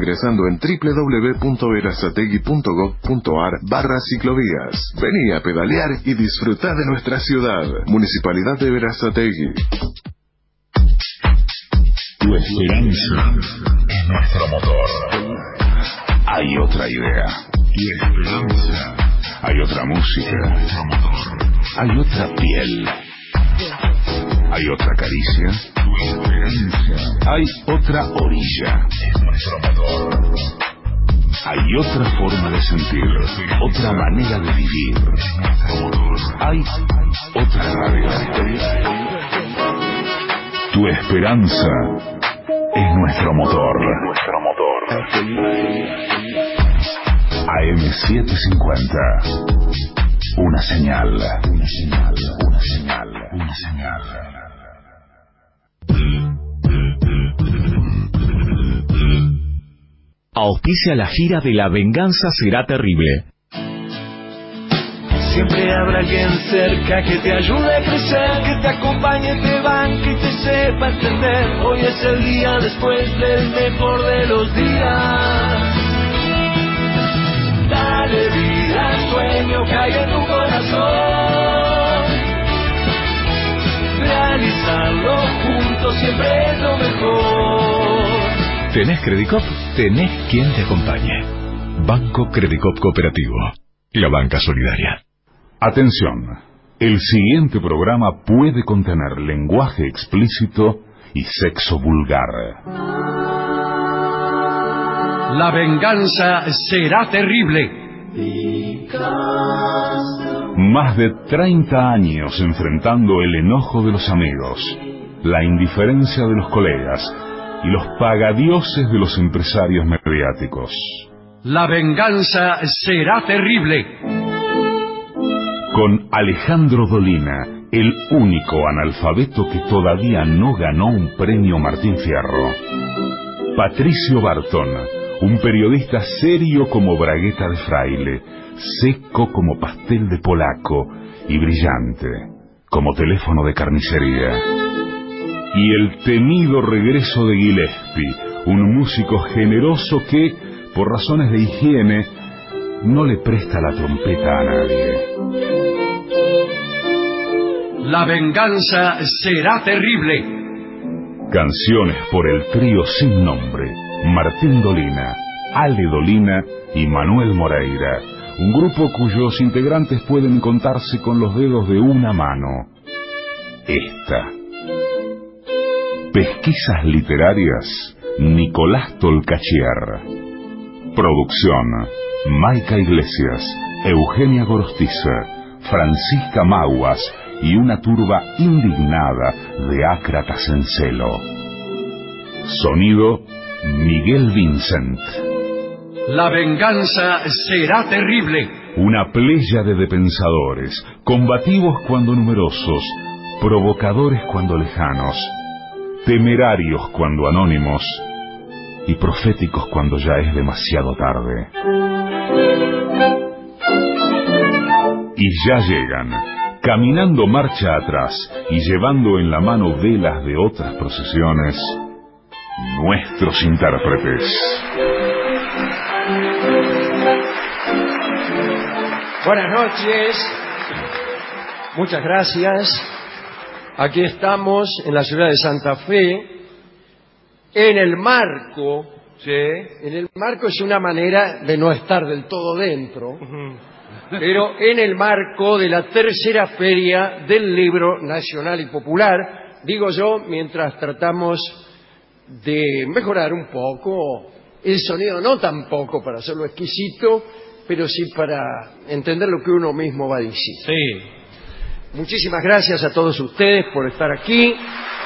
ingresando en www.verazategui.gov.ar/ciclovías. Vení a pedalear y disfrutá de nuestra ciudad. Municipalidad de Verazategui. Tu esperanza es nuestro motor. Hay otra idea. Tu esperanza. Hay otra música. Nuestro motor. Hay otra piel. Hay otra caricia. Tu esperanza. Hay otra orilla. Es nuestro motor. Hay otra forma de sentir. Otra manera de vivir. Es nuestro motor. Hay otra radio. Tu esperanza es nuestro motor. Nuestro motor. AM750. Una señal. Una señal. Una señal. Una señal. Auspicia la gira de La Venganza Será Terrible. Siempre habrá alguien cerca que te ayude a crecer, que te acompañe, te banque y te sepa entender. Hoy es el día después del mejor de los días. Dale vida al sueño que hay en tu corazón. Realizarlo juntos siempre es lo mejor. ¿Tenés Credicop? Tenés quien te acompañe. Banco Credicop Cooperativo. La banca solidaria. Atención, el siguiente programa puede contener lenguaje explícito y sexo vulgar. La venganza será terrible. Más de 30 años enfrentando el enojo de los amigos, la indiferencia de los colegas y los pagadioses de los empresarios mediáticos. La venganza será terrible. Con Alejandro Dolina, el único analfabeto que todavía no ganó un premio Martín Fierro. Patricio Barton, un periodista serio como bragueta de fraile, seco como pastel de polaco y brillante como teléfono de carnicería. Y el temido regreso de Gillespie, un músico generoso que, por razones de higiene, no le presta la trompeta a nadie. La venganza será terrible. Canciones por el trío sin nombre, Martín Dolina, Ale Dolina y Manuel Moreira, un grupo cuyos integrantes pueden contarse con los dedos de una mano. Esta. Pesquisas literarias, Nicolás Tolcachier. Producción, Maica Iglesias, Eugenia Gorostiza, Francisca Maguas y una turba indignada de ácratas en celo. Sonido, Miguel Vincent. La venganza será terrible. Una pléyade de pensadores, combativos cuando numerosos, provocadores cuando lejanos, temerarios cuando anónimos y proféticos cuando ya es demasiado tarde. Y ya llegan, caminando marcha atrás y llevando en la mano velas de otras procesiones, nuestros intérpretes. Buenas noches, muchas gracias. Aquí estamos en la ciudad de Santa Fe, en el marco, ¿sí? En el marco es una manera de no estar del todo dentro, pero en el marco de la tercera feria del libro nacional y popular, digo yo, mientras tratamos de mejorar un poco el sonido, no tampoco para hacerlo exquisito, pero sí para entender lo que uno mismo va a decir. Sí. Muchísimas gracias a todos ustedes por estar aquí.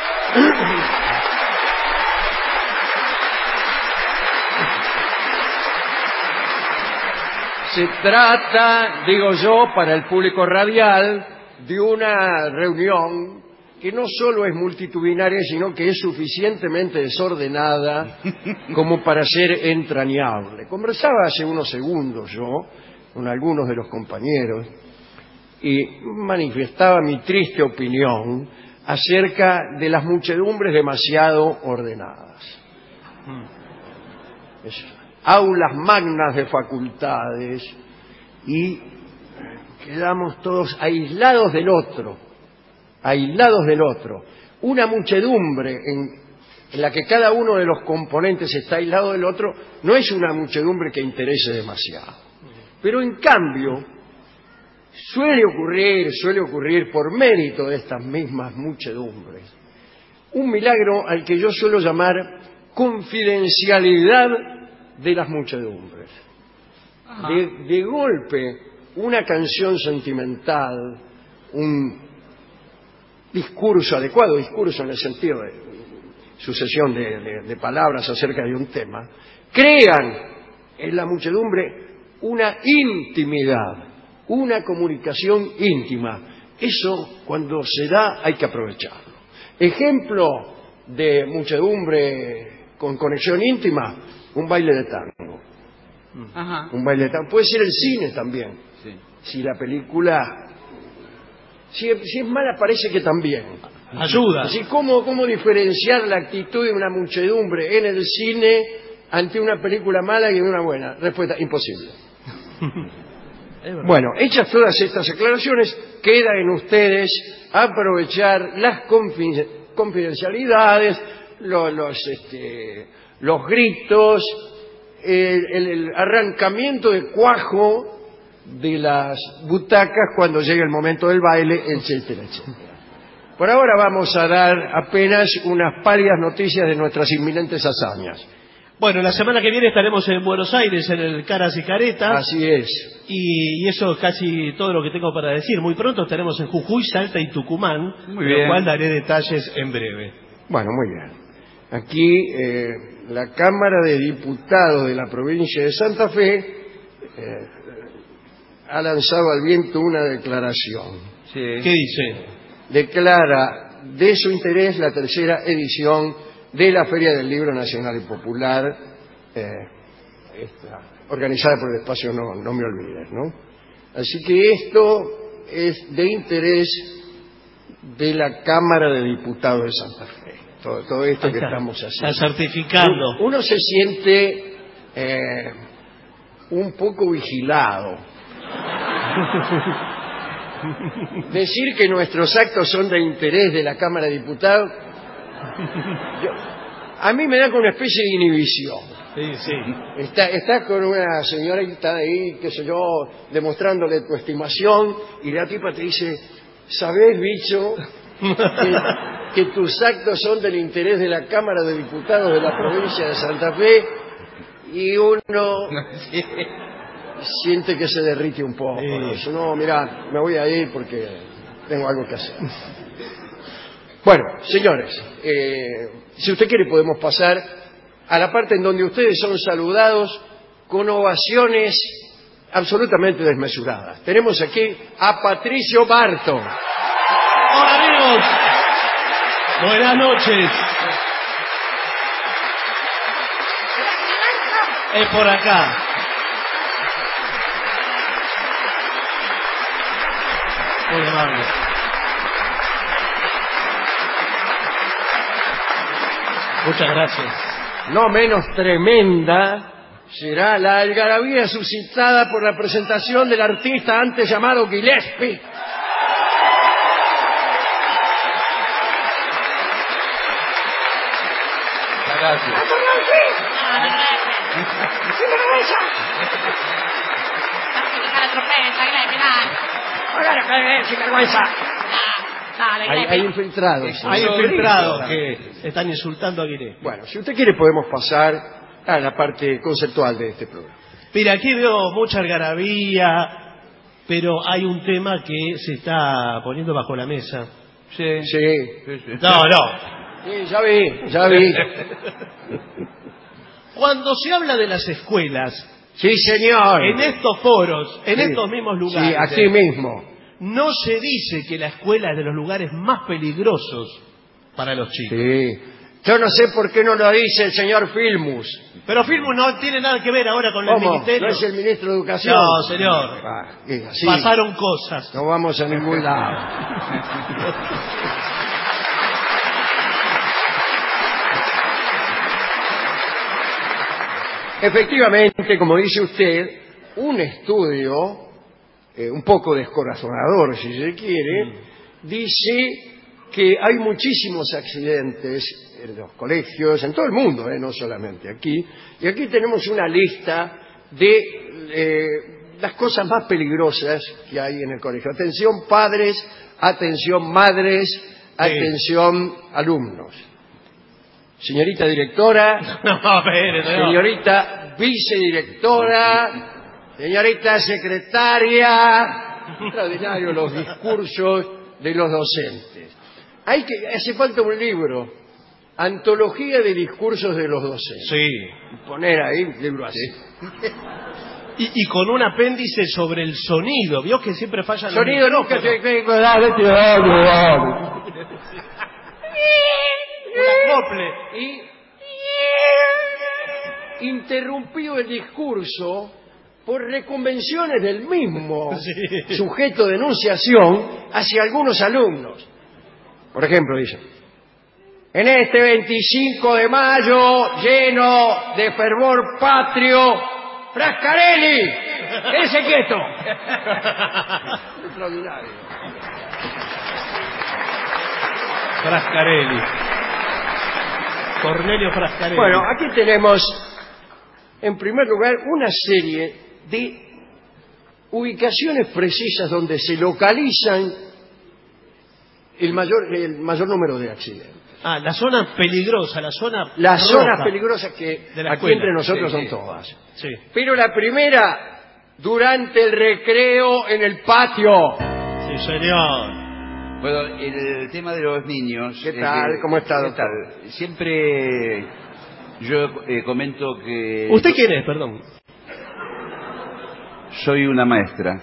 Se trata, digo yo, para el público radial, de una reunión que no solo es multitudinaria, sino que es suficientemente desordenada como para ser entrañable. Conversaba hace unos segundos yo con algunos de los compañeros y manifestaba mi triste opinión acerca de las muchedumbres demasiado ordenadas. aulas magnas de facultades y quedamos todos aislados del otro, una muchedumbre en la que cada uno de los componentes está aislado del otro, no es una muchedumbre que interese demasiado. Pero en cambio, suele ocurrir por mérito de estas mismas muchedumbres, un milagro al que yo suelo llamar confidencialidad de las muchedumbres. De golpe, una canción sentimental, un discurso adecuado, discurso en el sentido de sucesión de palabras acerca de un tema, crean en la muchedumbre una intimidad, una comunicación íntima. Eso, cuando se da, hay que aprovecharlo. Ejemplo de muchedumbre con conexión íntima, un baile de tango. Un baile de tango. Puede ser el cine también. Sí. Si la película... Si es mala, parece que también. Ayuda. Así, ¿cómo diferenciar la actitud de una muchedumbre en el cine ante una película mala y una buena? Respuesta, imposible. Bueno, hechas todas estas aclaraciones, queda en ustedes aprovechar las confidencialidades, los gritos, el arrancamiento de cuajo de las butacas cuando llegue el momento del baile, etcétera, etcétera. Por ahora vamos a dar apenas unas pálidas noticias de nuestras inminentes hazañas. Bueno, la semana que viene estaremos en Buenos Aires, en el Caras y Caretas. Así es. Y eso es casi todo lo que tengo para decir. Muy pronto estaremos en Jujuy, Salta y Tucumán, muy bien, lo cual daré detalles en breve. Bueno, muy bien. Aquí la Cámara de Diputados de la provincia de Santa Fe ha lanzado al viento una declaración. Sí. ¿Qué dice? Declara de su interés la tercera edición de la Feria del Libro Nacional y Popular, organizada por el espacio No Me Olvides, ¿no? Así que esto es de interés de la Cámara de Diputados de Santa Fe. Todo esto que estamos haciendo. Está certificando. Uno se siente un poco vigilado. Decir que nuestros actos son de interés de la Cámara de Diputados, a mí me da como una especie de inhibición. Sí, sí. Estás con una señorita ahí, qué sé yo, demostrándole tu estimación, y la tipa te dice, ¿sabés, bicho, que tus actos son del interés de la Cámara de Diputados de la provincia de Santa Fe? Y uno siente que se derrite un poco. Dice, no, mira, me voy a ir porque tengo algo que hacer. Bueno, señores, si usted quiere podemos pasar a la parte en donde ustedes son saludados con ovaciones absolutamente desmesuradas. Tenemos aquí a Patricio Barton. Hola, amigos. Buenas noches. Es por acá. Muy amable. Muchas gracias. No menos tremenda será la algarabía suscitada por la presentación del artista antes llamado Gillespie. Gracias. Hay infiltrados. Hay infiltrados que están insultando a Guiné. Bueno, si usted quiere podemos pasar a la parte conceptual de este programa. Mira, aquí veo mucha algarabía, pero hay un tema que se está poniendo bajo la mesa. Sí. No. Sí, ya vi. Cuando se habla de las escuelas, Sí, señor. en estos foros, en Sí. estos mismos lugares, Sí, aquí mismo. no se dice que la escuela es de los lugares más peligrosos para los chicos. Sí. Yo no sé por qué no lo dice el señor Filmus. Pero Filmus no tiene nada que ver ahora con el ¿Cómo? ministerio. ¿No es el ministro de Educación? No, señor. Sí. Pasaron cosas. No vamos a ningún lado. Efectivamente, como dice usted, un estudio, un poco descorazonador si se quiere, dice que hay muchísimos accidentes en los colegios, en todo el mundo, no solamente aquí, y aquí tenemos una lista de las cosas más peligrosas que hay en el colegio. Atención padres, atención madres, atención alumnos. Señorita directora, señorita vicedirectora, señorita secretaria. Extraordinario los discursos de los docentes. Hace falta un libro, Antología de discursos de los docentes. Sí. Poner ahí un libro así. Y con un apéndice sobre el sonido. ¿Vio que siempre fallan los Sonido nunca micrófonos? Un acople. Y interrumpió el discurso por reconvenciones del mismo sujeto de enunciación hacia algunos alumnos. Por ejemplo, dice: en este 25 de mayo, lleno de fervor patrio, Frascarelli, ¡quédese quieto! Extraordinario. Frascarelli. Cornelio Frascarelli. Bueno, aquí tenemos, en primer lugar, una serie de ubicaciones precisas donde se localizan el mayor número de accidentes. La zona peligrosa, la zona Las roja zonas peligrosas que de la aquí escuela. entre nosotros Sí, son sí. todas. Sí. Pero la primera, durante el recreo en el patio. Sí, señor. Bueno, el tema de los niños... ¿Qué tal? ¿Cómo está, doctor? ¿Qué tal? Siempre yo comento que... ¿Usted quién es, perdón? Soy una maestra.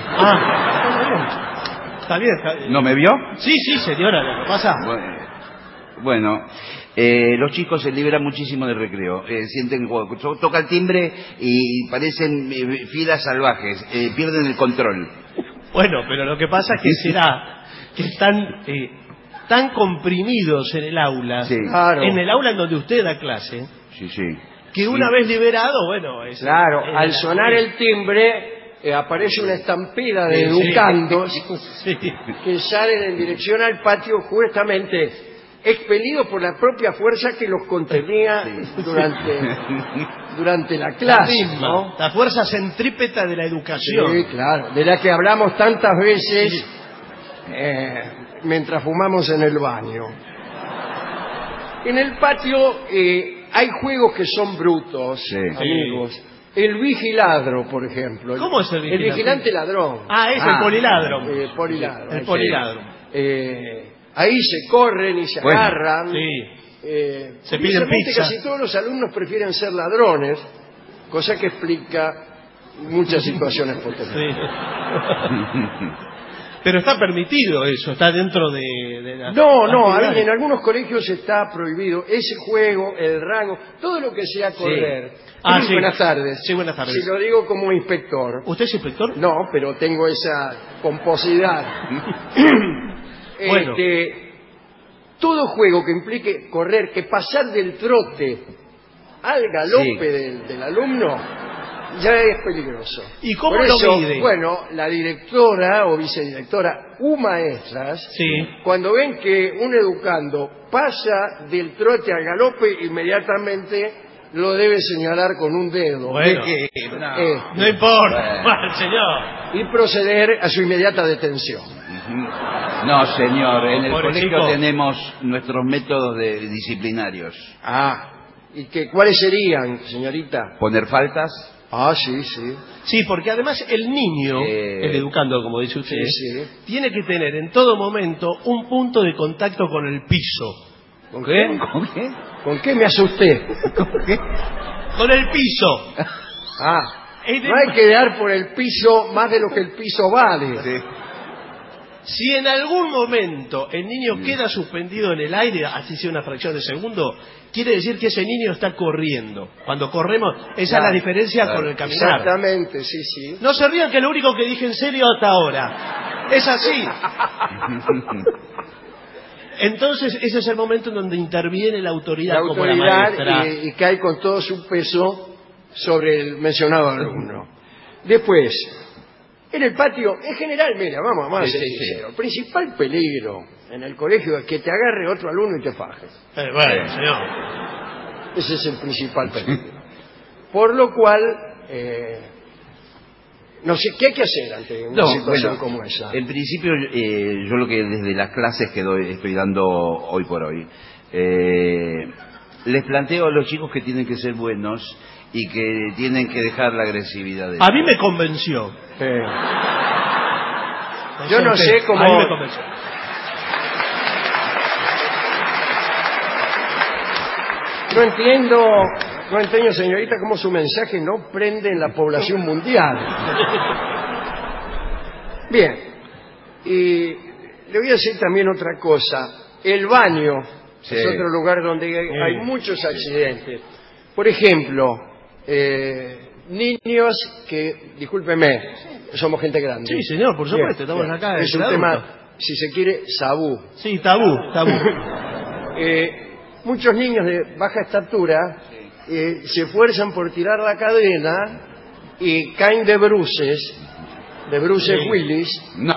Está bien. Está bien. ¿No me vio? Sí, señora, lo que pasa. Bueno, los chicos se liberan muchísimo del recreo. Sienten juego. Toca el timbre y parecen filas salvajes. Pierden el control. Bueno, pero lo que pasa es que será que están tan comprimidos en el aula, Sí. Claro. en el aula en donde usted da clase, Sí. que una vez liberado, bueno... Claro, al sonar el timbre aparece una estampida de educandos Sí. que salen en dirección al patio justamente expelidos por la propia fuerza que los contenía durante la clase, ¿no? La fuerza centrípeta de la educación. Sí, claro, de la que hablamos tantas veces mientras fumamos en el baño. En el patio hay juegos que son brutos, Sí. amigos. El vigiladro, por ejemplo. ¿Cómo es el vigilante? El vigilante ladrón. El poliladro. Poliladro. El poliladro. Ahí se corren y se agarran. Sí. Se piden Curiosamente, pizza. casi todos los alumnos prefieren ser ladrones, cosa que explica muchas situaciones potenciales. Sí. Pero está permitido eso, está dentro de la... No, en algunos colegios está prohibido ese juego, el rango, todo lo que sea correr. Sí. Buenas tardes. Sí, buenas tardes. Si lo digo como inspector. ¿Usted es inspector? No, pero tengo esa pomposidad. Bueno. Todo juego que implique correr, que pasar del trote al galope del alumno, ya es peligroso. ¿Y cómo Por lo eso, mide? bueno, la directora o vicedirectora u maestras, Sí. cuando ven que un educando pasa del trote al galope, inmediatamente lo debe señalar con un dedo. Bueno. No importa, señor. Y proceder a su inmediata detención. No, señor. En el Pobrecito. colegio tenemos nuestros métodos disciplinarios. ¿Y cuáles serían, señorita? Poner faltas. Sí. Sí, porque además el niño, el educando, como dice usted, Sí. tiene que tener en todo momento un punto de contacto con el piso. ¿Con qué? ¿Con qué me asusté? Con el piso. No hay que dar por el piso más de lo que el piso vale. Sí. Si en algún momento el niño queda suspendido en el aire, así sea una fracción de segundo, quiere decir que ese niño está corriendo. Cuando corremos, esa es la diferencia con el caminar. Exactamente, sí. No se rían que lo único que dije en serio hasta ahora. Es así. Entonces, ese es el momento en donde interviene la autoridad, como la maestra. Y cae con todo su peso sobre el mencionado alumno. Después, en el patio, en general, mira, vamos a ser sinceros. El principal peligro en el colegio es que te agarre otro alumno y te faje. Bueno, señor. Ese es el principal peligro. Por lo cual, no sé, ¿qué hay que hacer ante una situación como esa? En principio, yo lo que desde las clases que estoy dando hoy por hoy, les planteo a los chicos que tienen que ser buenos y que tienen que dejar la agresividad. A mí me convenció. Yo no sé cómo... A mí me convenció. No entiendo, señorita, cómo su mensaje no prende en la población mundial. Bien, y le voy a decir también otra cosa. El baño es otro lugar donde hay muchos accidentes. Por ejemplo, niños que, discúlpeme, somos gente grande. Sí, señor, por supuesto, estamos acá. Es un tema, si se quiere, tabú. Sí, tabú. Muchos niños de baja estatura se esfuerzan por tirar la cadena y caen de bruces Willis,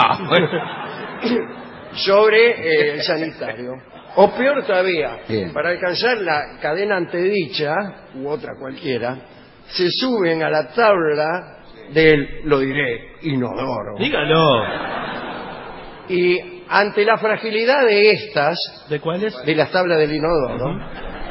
sobre el sanitario. O peor todavía, para alcanzar la cadena antedicha, u otra cualquiera, se suben a la tabla del, lo diré, inodoro. Dígalo. Y ante la fragilidad de estas... ¿De cuáles? De las tablas del inodoro,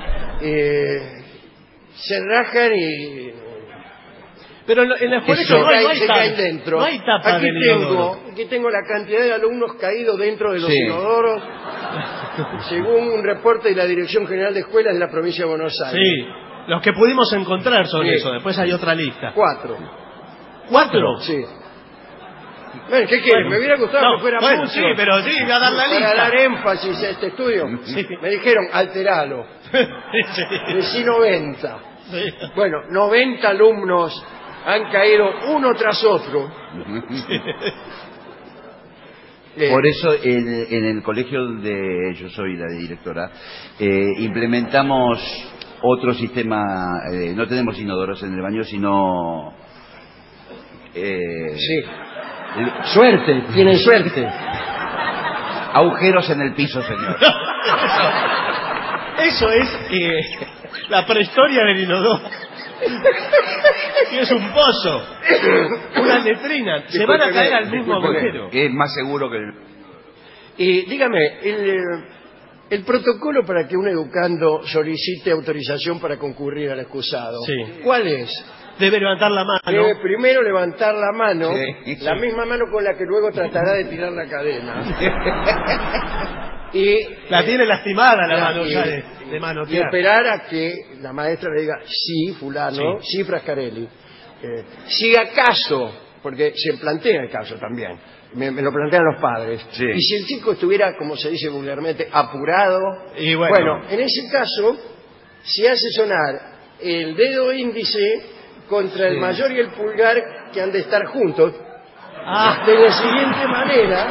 se rajan y... Pero en la escuela se caen dentro. No hay tapa del inodoro. Aquí tengo la cantidad de alumnos caídos dentro de los inodoros, según un reporte de la Dirección General de Escuelas de la Provincia de Buenos Aires. Sí, los que pudimos encontrar sobre eso. Después hay otra lista. 4. ¿4? Sí. Bueno, ¿qué quieres? Me hubiera gustado que fuera mucho. Sí, pero sí, voy a dar la lista. Para dar énfasis a este estudio, me dijeron, alteralo. Decí 90. Sí. Bueno, 90 alumnos han caído uno tras otro. Por eso en el colegio de yo soy la directora, implementamos otro sistema, no tenemos inodoros en el baño, sino... Suerte, tienen suerte. Agujeros en el piso, señor. Eso es la prehistoria del inodoro. Y es un pozo, una letrina. Se van a caer al mismo agujero. Es más seguro que el... Y dígame, el protocolo para que un educando solicite autorización para concurrir al excusado, ¿cuál es? Debe levantar la mano. Debe primero levantar la mano, la misma mano con la que luego tratará de tirar la cadena. Y la tiene lastimada la mano ya de manotear. Y esperar a que la maestra le diga, sí, fulano, sí, Frascarelli. Si acaso, porque se plantea el caso también, me lo plantean los padres, y si el chico estuviera, como se dice vulgarmente, apurado, y bueno, en ese caso, se hace sonar el dedo índice contra el mayor y el pulgar, que han de estar juntos, de la siguiente manera,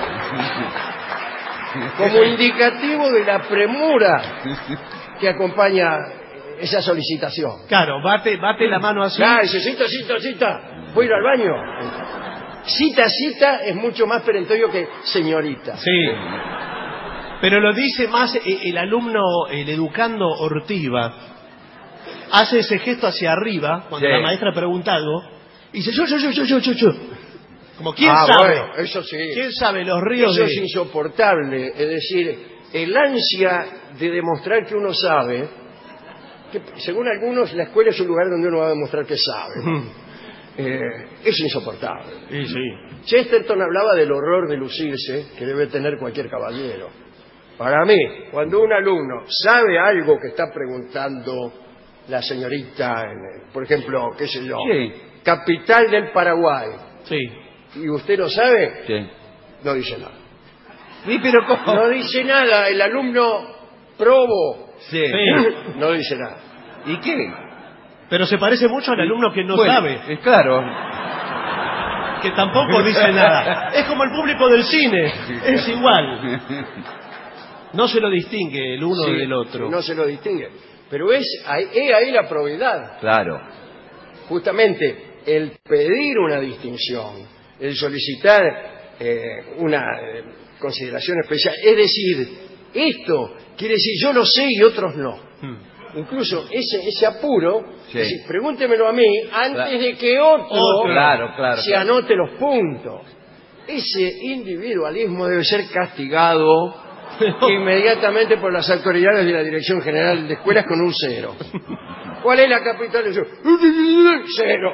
como indicativo de la premura que acompaña esa solicitación. Claro, bate la mano así. Dice, cita, voy a ir al baño. Cita es mucho más perentorio que señorita. Sí. Pero lo dice más el alumno, el educando Ortiva, hace ese gesto hacia arriba cuando la maestra pregunta algo y dice yo. Como quién sabe. Bueno, eso sí. ¿Quién sabe los ríos eso es insoportable. Es decir, el ansia de demostrar que uno sabe, que según algunos la escuela es un lugar donde uno va a demostrar que sabe. Es insoportable. Sí. Chesterton hablaba del horror de lucirse que debe tener cualquier caballero. Para mí, cuando un alumno sabe algo que está preguntando la señorita, por ejemplo, qué sé yo, capital del Paraguay, y usted lo sabe, no dice nada. ¿Pero cómo? No dice nada, el alumno probo, no dice nada. ¿Y qué? Pero se parece mucho al alumno que no sabe. Claro. Que tampoco dice nada. Es como el público del cine, es igual. No se lo distingue el uno del otro. No se lo distingue. Pero es ahí la probidad. Claro. justamente el pedir una distinción, el solicitar una consideración especial, es decir, esto quiere decir yo lo sé y otros no. Incluso ese apuro, Sí. decir, pregúntemelo a mí antes de que otro Claro. se anote los puntos. Ese individualismo debe ser castigado inmediatamente por las autoridades de la Dirección General de Escuelas con un 0. ¿Cuál es la capital de eso? 0.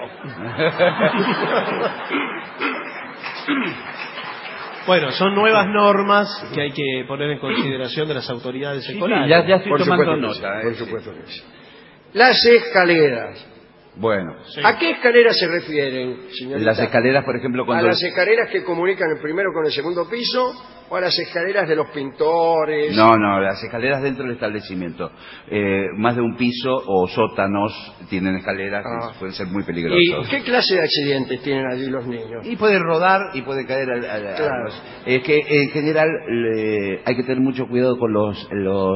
Bueno, son nuevas normas que hay que poner en consideración de las autoridades escolares. Ya estoy Por tomando supuesto que nota. sí, por supuesto que sí. Las escaleras. Bueno, Sí. ¿A qué escaleras se refieren, señorita? las escaleras, por ejemplo, ¿A cuando... las escaleras que comunican el primero con el segundo piso o a las escaleras de los pintores? No, las escaleras dentro del establecimiento. Más de un piso o sótanos tienen escaleras que pueden ser muy ¿Y peligrosos. qué clase de accidentes tienen allí los niños? Y puede rodar y puede caer Claro. Es que en general hay que tener mucho cuidado con los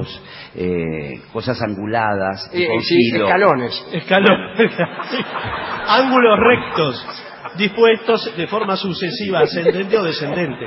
cosas anguladas y con Sí, filo. escalones. Ángulos rectos, dispuestos de forma sucesiva, ascendente o descendente.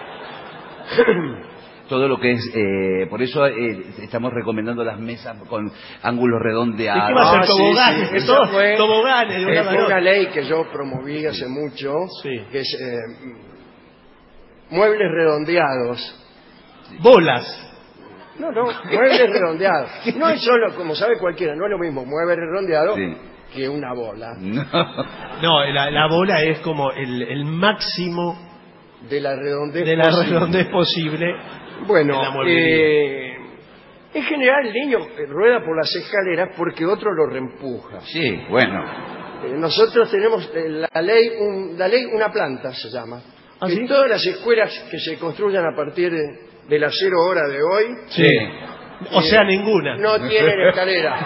Todo lo que es... por eso estamos recomendando las mesas con ángulos redondeados. ¿De qué va a ser sí, toboganes? sí, De esa todos fue- toboganes de una Fue una manera. ley que yo promoví hace mucho, Sí. que es muebles redondeados. Bolas. No, muebles redondeados. No es solo, como sabe cualquiera, no es lo mismo mueble redondeado Sí. que una bola. No, la bola es como el máximo De la redondez de la posible. redondez posible. Bueno, en la mueblería. en general el niño rueda por las escaleras porque otro lo reempuja. Sí, bueno. Nosotros tenemos la ley una planta se llama. ¿Ah, que sí? todas las escuelas que se construyan a partir de las 0 horas de hoy Sí. O sea, ninguna. no tienen escalera.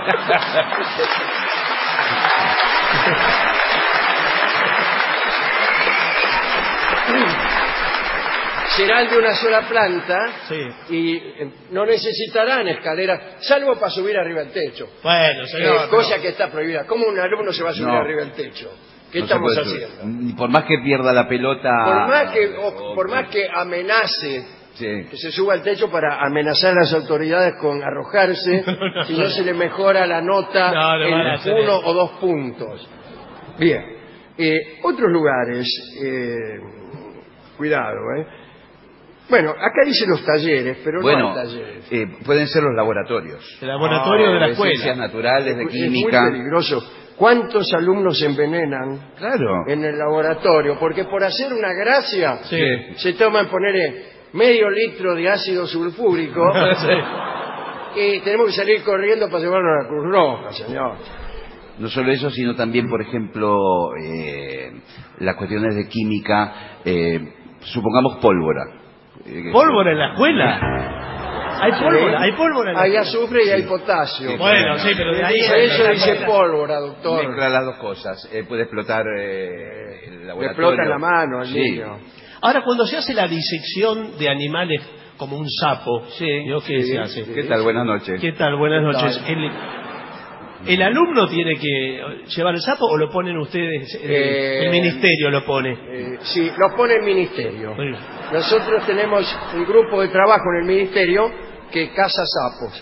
Serán de una sola planta Sí. y no necesitarán escaleras, salvo para subir arriba del techo. Bueno, señor. Cosa que está prohibida. ¿Cómo un alumno se va a subir No. arriba del techo? ¿Qué No se estamos puede subir. haciendo? Por más que pierda la pelota... Por más que amenace Sí. que se suba al techo para amenazar a las autoridades con arrojarse si no se le mejora la nota No, no van a hacer en 1 eso. o 2 puntos. Bien. Otros lugares, cuidado, Bueno, acá dice los talleres, pero Bueno, no hay talleres. pueden ser los laboratorios. El laboratorio de la Ciencias escuela. naturales, de Es química. muy peligroso. ¿Cuántos alumnos se envenenan Claro. en el laboratorio? Porque por hacer una gracia Sí. se toman poner medio litro de ácido sulfúrico y tenemos que salir corriendo para llevarlo a la Cruz Roja, señor. No solo eso, sino también, por ejemplo, las cuestiones de química, supongamos pólvora. ¿Pólvora en la escuela? Hay pólvora en la Hay escuela. azufre y hay potasio. Bueno, sí, pero de ahí... Eso dice pólvora, doctor. Mezcla las dos cosas. Puede explotar el Le laboratorio. explota en la mano al Sí. niño. Ahora, cuando se hace la disección de animales como un sapo, ¿no? ¿Qué se hace? ¿Qué tal? Buenas noches. ¿Qué tal? Buenas ¿Qué noches. ¿El alumno tiene que llevar el sapo o lo ponen ustedes? El ministerio lo pone. Sí, lo pone el ministerio. Bueno. Nosotros tenemos un grupo de trabajo en el ministerio que caza sapos.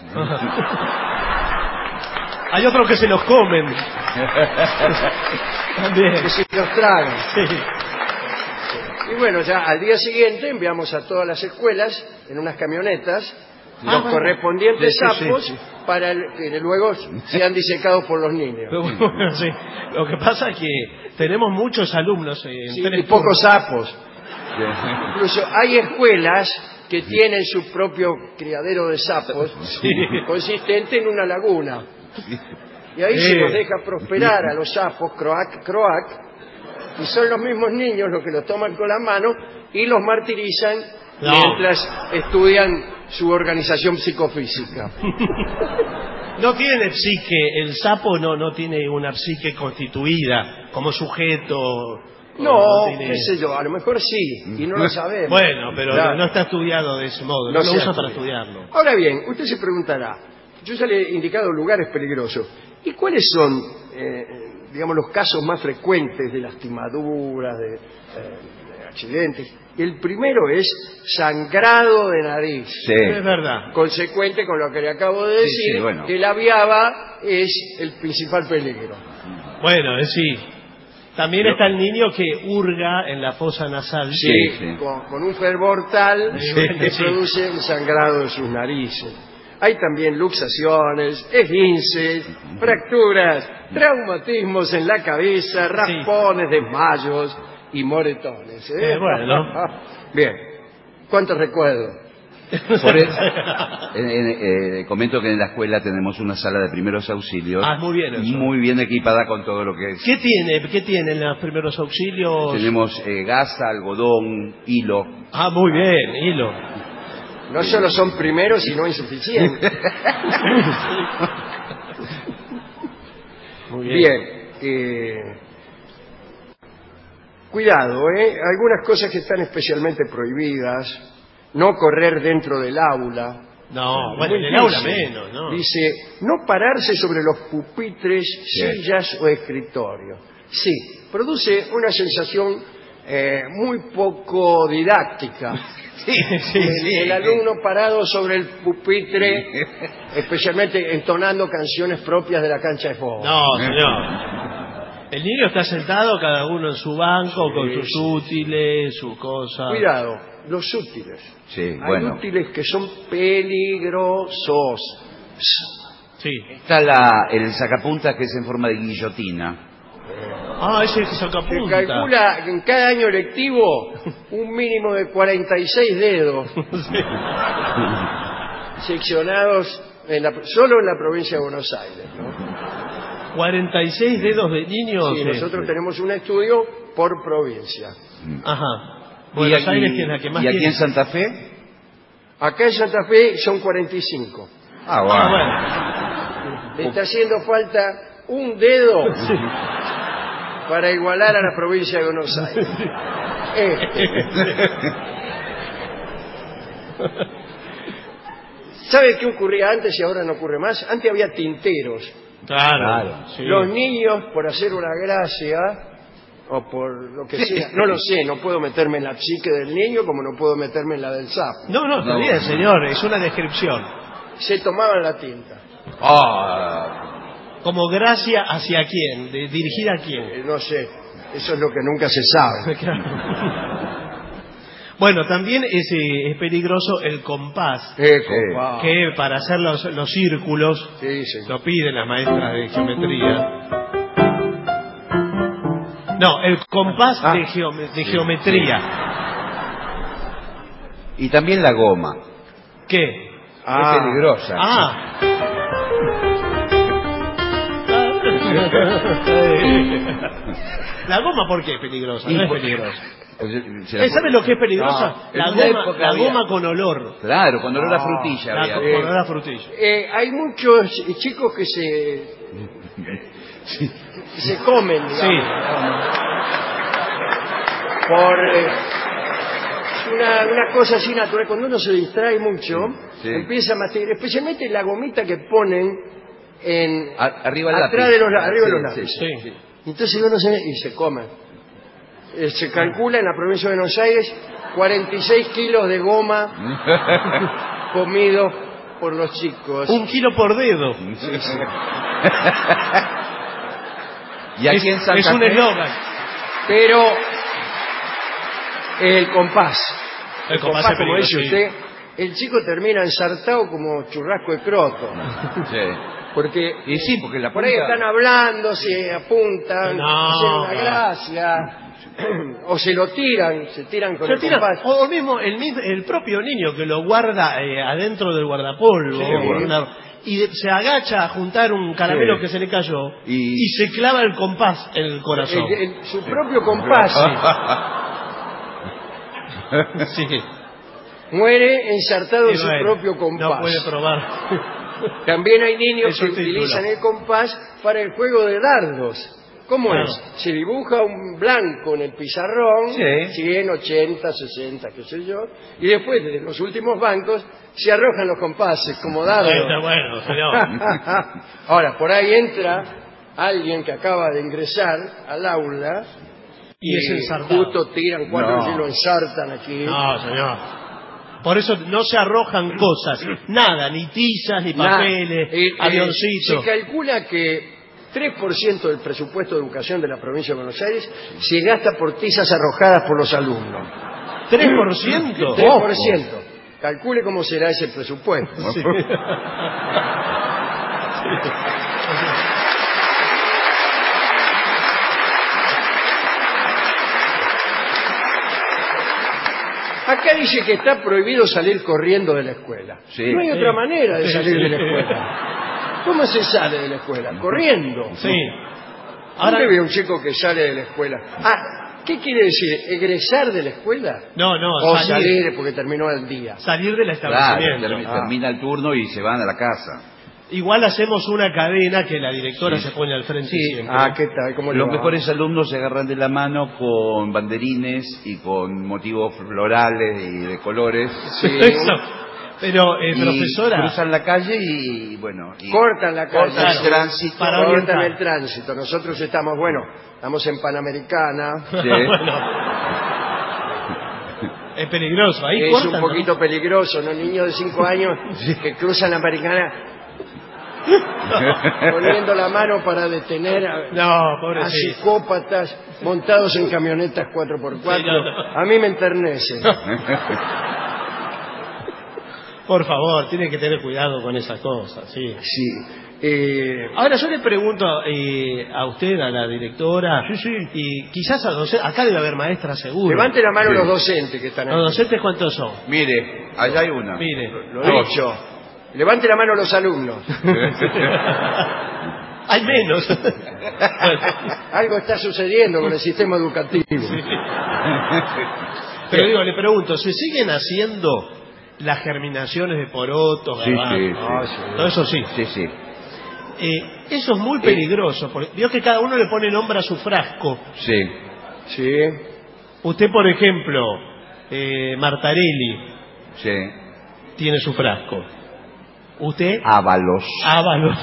Hay otros que se los comen. También. Que se los tragan. Sí. Y bueno, ya al día siguiente enviamos a todas las escuelas en unas camionetas los bueno. correspondientes Sí, sí, sapos sí. para que luego sean disecados por los niños. Pero bueno, sí. Lo que pasa es que tenemos muchos alumnos en Sí, tres y pocos turnos. sapos. Incluso hay escuelas que tienen su propio criadero de sapos consistente en una laguna. Y ahí se los deja prosperar a los sapos, croac, y son los mismos niños los que los toman con la mano y los martirizan mientras estudian su organización psicofísica. No tiene psique, el sapo no tiene una psique constituida como sujeto. No, tiene- qué sé yo, a lo mejor sí, y no lo sabemos. Bueno, pero Claro. no está estudiado de ese modo, No no, se lo ha usa para estudiado. estudiarlo. Ahora bien, usted se preguntará, yo ya le he indicado lugares peligrosos, ¿y cuáles son, digamos, los casos más frecuentes de lastimaduras, de accidentes. El primero es sangrado de nariz. Sí. Es verdad. Consecuente con lo que le acabo de decir, sí, bueno. que la viaba es el principal peligro. Bueno, sí. También está el niño que hurga en la fosa nasal. Sí. Con un fervor tal que Sí. produce un sangrado de sus narices. Hay también luxaciones, esguinces, fracturas, traumatismos en la cabeza, raspones, desmayos y moretones. Bueno. Bien, ¿cuántos recuerdo? Por eso, comento que en la escuela tenemos una sala de primeros auxilios. Ah, muy bien eso. Muy bien equipada con todo lo que es. ¿Qué tienen los primeros auxilios? Tenemos gasa, algodón, hilo. Ah, muy bien, hilo. No solo son primeros, sino insuficientes. Muy Bien. Cuidado, algunas cosas que están especialmente prohibidas. No correr dentro del aula. No, bueno, en el Dice- aula menos, ¿no? Dice, no pararse sobre los pupitres, sillas o escritorios. Sí, produce una sensación muy poco didáctica. El alumno parado sobre el pupitre, especialmente entonando canciones propias de la cancha de fútbol. No, señor. El niño está sentado, cada uno en su banco, con sus útiles, sus cosas. Cuidado, los útiles. Sí, Hay bueno. útiles que son peligrosos. Sí. Está el sacapuntas que es en forma de guillotina. Ah, ese que Se sacapunta. calcula que en cada año lectivo un mínimo de 46 dedos seccionados solo en la provincia de Buenos Aires, ¿no? 46 dedos de niños. Sí, nosotros tenemos un estudio por provincia. Ajá. Buenos Aires, que es la que más ¿Y aquí tiene. en Santa Fe? Acá en Santa Fe son 45. Ah, bueno. Ah, Le está haciendo falta un dedo para igualar a la provincia de Buenos Aires. ¿Sabe qué ocurría antes y ahora no ocurre más? Antes había tinteros. Claro. Sí. Los niños, por hacer una gracia, o por lo que sea, no lo sé, no puedo meterme en la psique del niño como no puedo meterme en la del sapo. No, está bien, señor, es una descripción. Se tomaban la tinta. Como gracia hacia quién, dirigida a quién. No sé, eso es lo que nunca se sabe. Bueno, también es peligroso el compás, Compa. que para hacer los círculos Sí, sí. lo piden las maestras de geometría. No, el compás de geometría. Y también la goma. ¿Qué? Es peligrosa. ¿La goma por qué es peligrosa? No es peligrosa. ¿Sabes lo que es peligrosa? No, La en una goma, época la había- goma con olor. Claro, con olor a frutilla había. Con olor a frutilla. Hay muchos chicos que se comen, digamos, Sí. por una cosa así natural. Cuando uno se distrae mucho, Sí. empieza a masticar, especialmente la gomita que ponen Arriba del atrás lápiz. de los, arriba de los Sí, lápices. sí. Entonces uno y se comen. Se calcula en la provincia de Buenos Aires 46 kilos de goma comidos por los chicos. 1 kilo por dedo. Y aquí en Santa Es un Fe- eslogan. Pero el compás. El compás es como dice peligroso, usted, el chico termina ensartado como churrasco de croto. Sí. Porque Y sí, porque la por ahí punta- están hablando, se apuntan, No, hacen una no. gracia, o se lo tiran, se tiran con Se el tira- compás. o mismo el propio niño que lo guarda adentro del guardapolvo. Sí. Y se agacha a juntar un caramelo Sí. que se le cayó Y- y se clava el compás en el corazón. Su propio compás Sí. muere ensartado en Y su bueno, propio compás. No puede probar. También hay niños Es que un título. utilizan el compás para el juego de dardos. ¿Cómo Claro. es? Se dibuja un blanco en el pizarrón, Sí. 100, 80, 60, qué sé yo, y después de los últimos bancos se arrojan los compases como dardos. Bueno, señor. Ahora, por ahí entra alguien que acaba de ingresar al aula y es ensartado. Justo tiran 4 y lo ensartan aquí. No, señor. Por eso no se arrojan cosas, nada, ni tizas, ni papeles, avioncitos. Se calcula que 3% del presupuesto de educación de la provincia de Buenos Aires se gasta por tizas arrojadas por los alumnos. ¿3%? 3%. Calcule cómo será ese presupuesto. Sí. Acá dice que está prohibido salir corriendo de la escuela. Sí. No hay otra manera de salir de la escuela. ¿Cómo se sale de la escuela? Corriendo. Sí. Ahora ve un chico que sale de la escuela. ¿Qué quiere decir? ¿Egresar de la escuela? No, O salir porque terminó el día. Salir del Claro, establecimiento. termina el turno y se van a la casa. Igual hacemos una cadena que la directora se pone al frente siempre. ¿Qué tal? ¿Cómo le Los va? mejores alumnos se agarran de la mano con banderines y con motivos florales y de colores. Sí. Eso. Pero, Y profesora... cruzan la calle y bueno... Y cortan la calle. cortan el tránsito. Para cortan orientar. el tránsito. Nosotros estamos en Panamericana. Sí. Es peligroso. Ahí Es cortan, un poquito peligroso, ¿no? Niños de 5 años que cruzan la Americana poniendo la mano para detener a pobrecito. psicópatas montados en camionetas 4x4. Sí, no. A mí me enternece. Por favor, tiene que tener cuidado con esas cosas, sí. Sí. Ahora yo le pregunto a usted, a la directora, y quizás a docentes, acá debe haber maestras seguro. Levante la mano los docentes que están aquí. ¿Los docentes cuántos son? Mire, allá hay una. Mire, Lo he dicho. Levante la mano los alumnos. hay menos. Algo está sucediendo con el sistema educativo. Pero digo, le pregunto, ¿se siguen haciendo las germinaciones de porotos, garbanzos? Todo eso sí. Sí, sí. Eso es muy peligroso, porque vio que cada uno le pone nombre a su frasco. Sí. Sí. Usted, por ejemplo, Martarelli, Sí. tiene su frasco. Usted, Ábalos. Ábalos,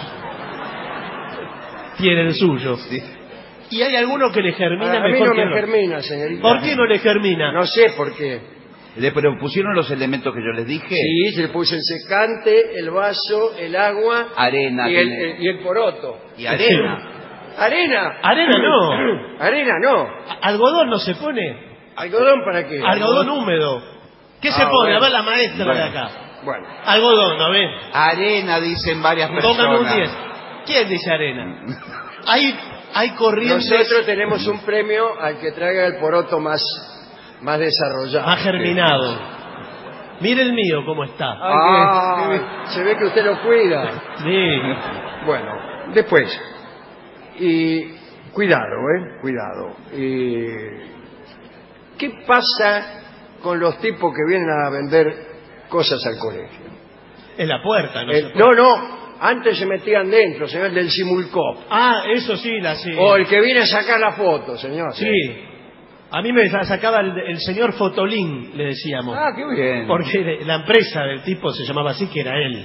tiene el suyo. Sí. Y hay alguno que le germina A mí mejor no que me germina, señorita. ¿Por qué no le germina? No sé por qué. ¿Le pusieron los elementos que yo les dije? Sí, se le puse el secante, el vaso, el agua Arena. y el poroto. Y arena. ¿Arena? Arena no. Arena no. Algodón no se pone. ¿Algodón para qué? Algodón húmedo. ¿Qué se pone? Bueno. A ver la maestra Bueno. de acá. Bueno. Algodón, ¿no ven? Arena, dicen varias personas. Póngame un 10. ¿Quién dice arena? Hay corrientes Nosotros tenemos un premio al que traiga el poroto más desarrollado. más germinado. Mire el mío cómo está. Se ve que usted lo cuida. Sí. Bueno, después. Y cuidado, cuidado. ¿Qué pasa con los tipos que vienen a vender cosas al colegio? En la puerta, no se puede. No. Antes se metían dentro, señor, el del Simulcop. Eso sí, sí. O el que viene a sacar la foto, señor. Sí. A mí me sacaba el señor Fotolín, le decíamos. Qué bien. Porque la empresa del tipo se llamaba así, que era él.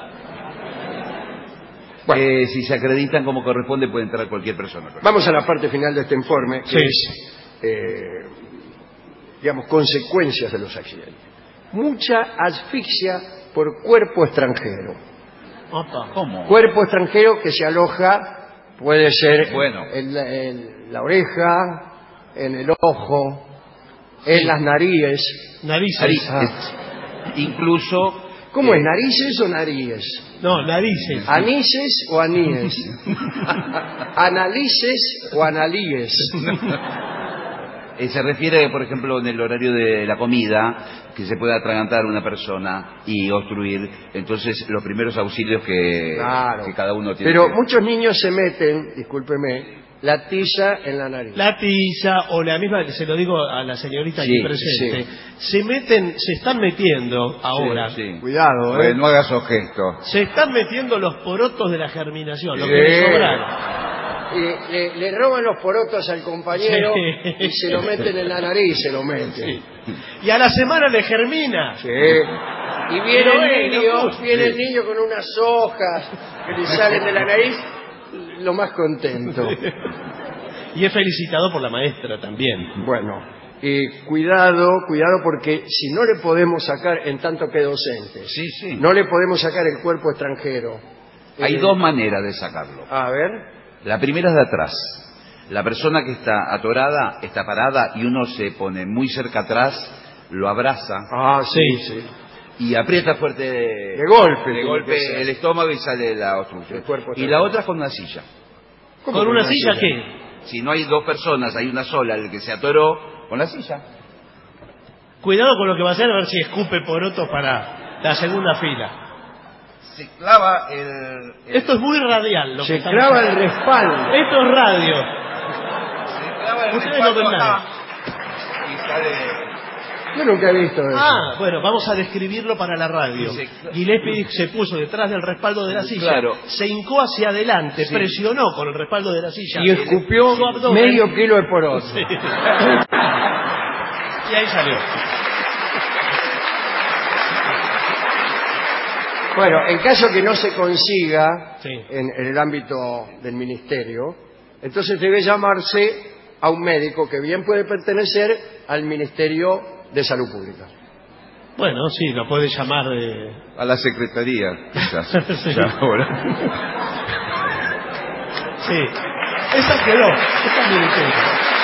Bueno. Si se acreditan como corresponde, puede entrar cualquier persona. Vamos a la parte final de este informe, que Sí. es, digamos, consecuencias de los accidentes. Mucha asfixia por cuerpo extranjero. Opa. ¿Cómo? Cuerpo extranjero que se aloja, puede ser Bueno. en la oreja, en el ojo, en las narices. Narices. Incluso... ¿Cómo es? ¿Narices o narices? No, narices. ¿Anices o aníes? ¿Analices o analíes? Se refiere, por ejemplo, en el horario de la comida, que se puede atragantar una persona y obstruir. Entonces, los primeros auxilios que cada uno tiene. Pero muchos niños se meten, discúlpeme, la tiza en la nariz. La tiza o la misma, se lo digo a la señorita aquí presente, se están metiendo ahora. Sí. Cuidado, No hagas esos gestos. Se están metiendo los porotos de la germinación, lo que le sobraron. Y le roban los porotos al compañero y se lo meten en la nariz, se lo meten. Sí. Y a la semana le germina. Sí. Y viene el niño con unas hojas que le salen de la nariz, lo más contento. Y es felicitado por la maestra también. Bueno, cuidado porque si no le podemos sacar, en tanto que docente, Sí. no le podemos sacar el cuerpo extranjero. Hay dos maneras de sacarlo. A ver. La primera es de atrás. La persona que está atorada está parada y uno se pone muy cerca atrás, lo abraza Sí. y aprieta fuerte De golpe el estómago y sale la obstrucción. El cuerpo Y la otra es con una silla. ¿Con una silla qué? Si no hay dos personas, hay una sola, el que se atoró, con la silla. Cuidado con lo que va a hacer, a ver si escupe porotos para la segunda fila. Se clava el... Esto es muy radial. Lo que Se estamos clava el haciendo. respaldo. Esto es radio. Se clava el Ustedes no ven nada. acá y sale... Yo nunca he visto eso. Bueno, vamos a describirlo para la radio. Sí. Gillespie se puso detrás del respaldo de la silla, Claro. se hincó hacia adelante, presionó con el respaldo de la silla Y escupió su abdomen. medio kilo de poroto. Sí. Y ahí salió. Bueno, en caso que no se consiga Sí. en el ámbito del ministerio, entonces debe llamarse a un médico que bien puede pertenecer al Ministerio de Salud Pública. Bueno, sí, lo puede llamar de... A la secretaría, quizás. Sí. Ya ahora. Sí. Esa quedó. Esa me entiendo.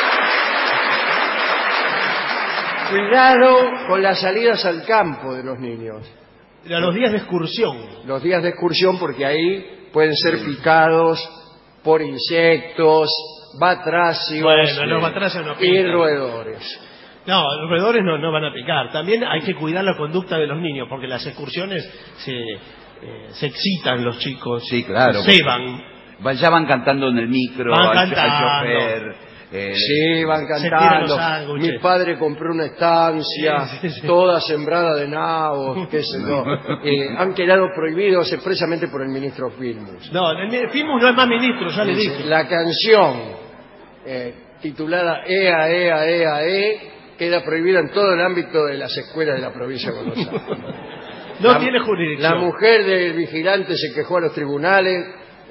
Cuidado con las salidas al campo de los niños. A los días de excursión. Los días de excursión, porque ahí pueden ser picados por insectos, batracios Bueno, los batracios no y pican. roedores. No, los roedores no van a picar. También hay que cuidar la conducta de los niños, porque las excursiones se excitan los chicos. Sí, claro. Se van. Ya van cantando en el micro, Van al cantando. chofer. Sí, van tiran cantando. los sándwiches. Mi padre compró una estancia, Sí. toda sembrada de nabos, qué sé yo. Han quedado prohibidos expresamente por el ministro Filmus. No, el Filmus no es más ministro, ya le dije. La canción titulada Ea, Ea, Ea, queda prohibida en todo el ámbito de las escuelas de la provincia de Buenos Aires. No tiene jurisdicción. La mujer del vigilante se quejó a los tribunales.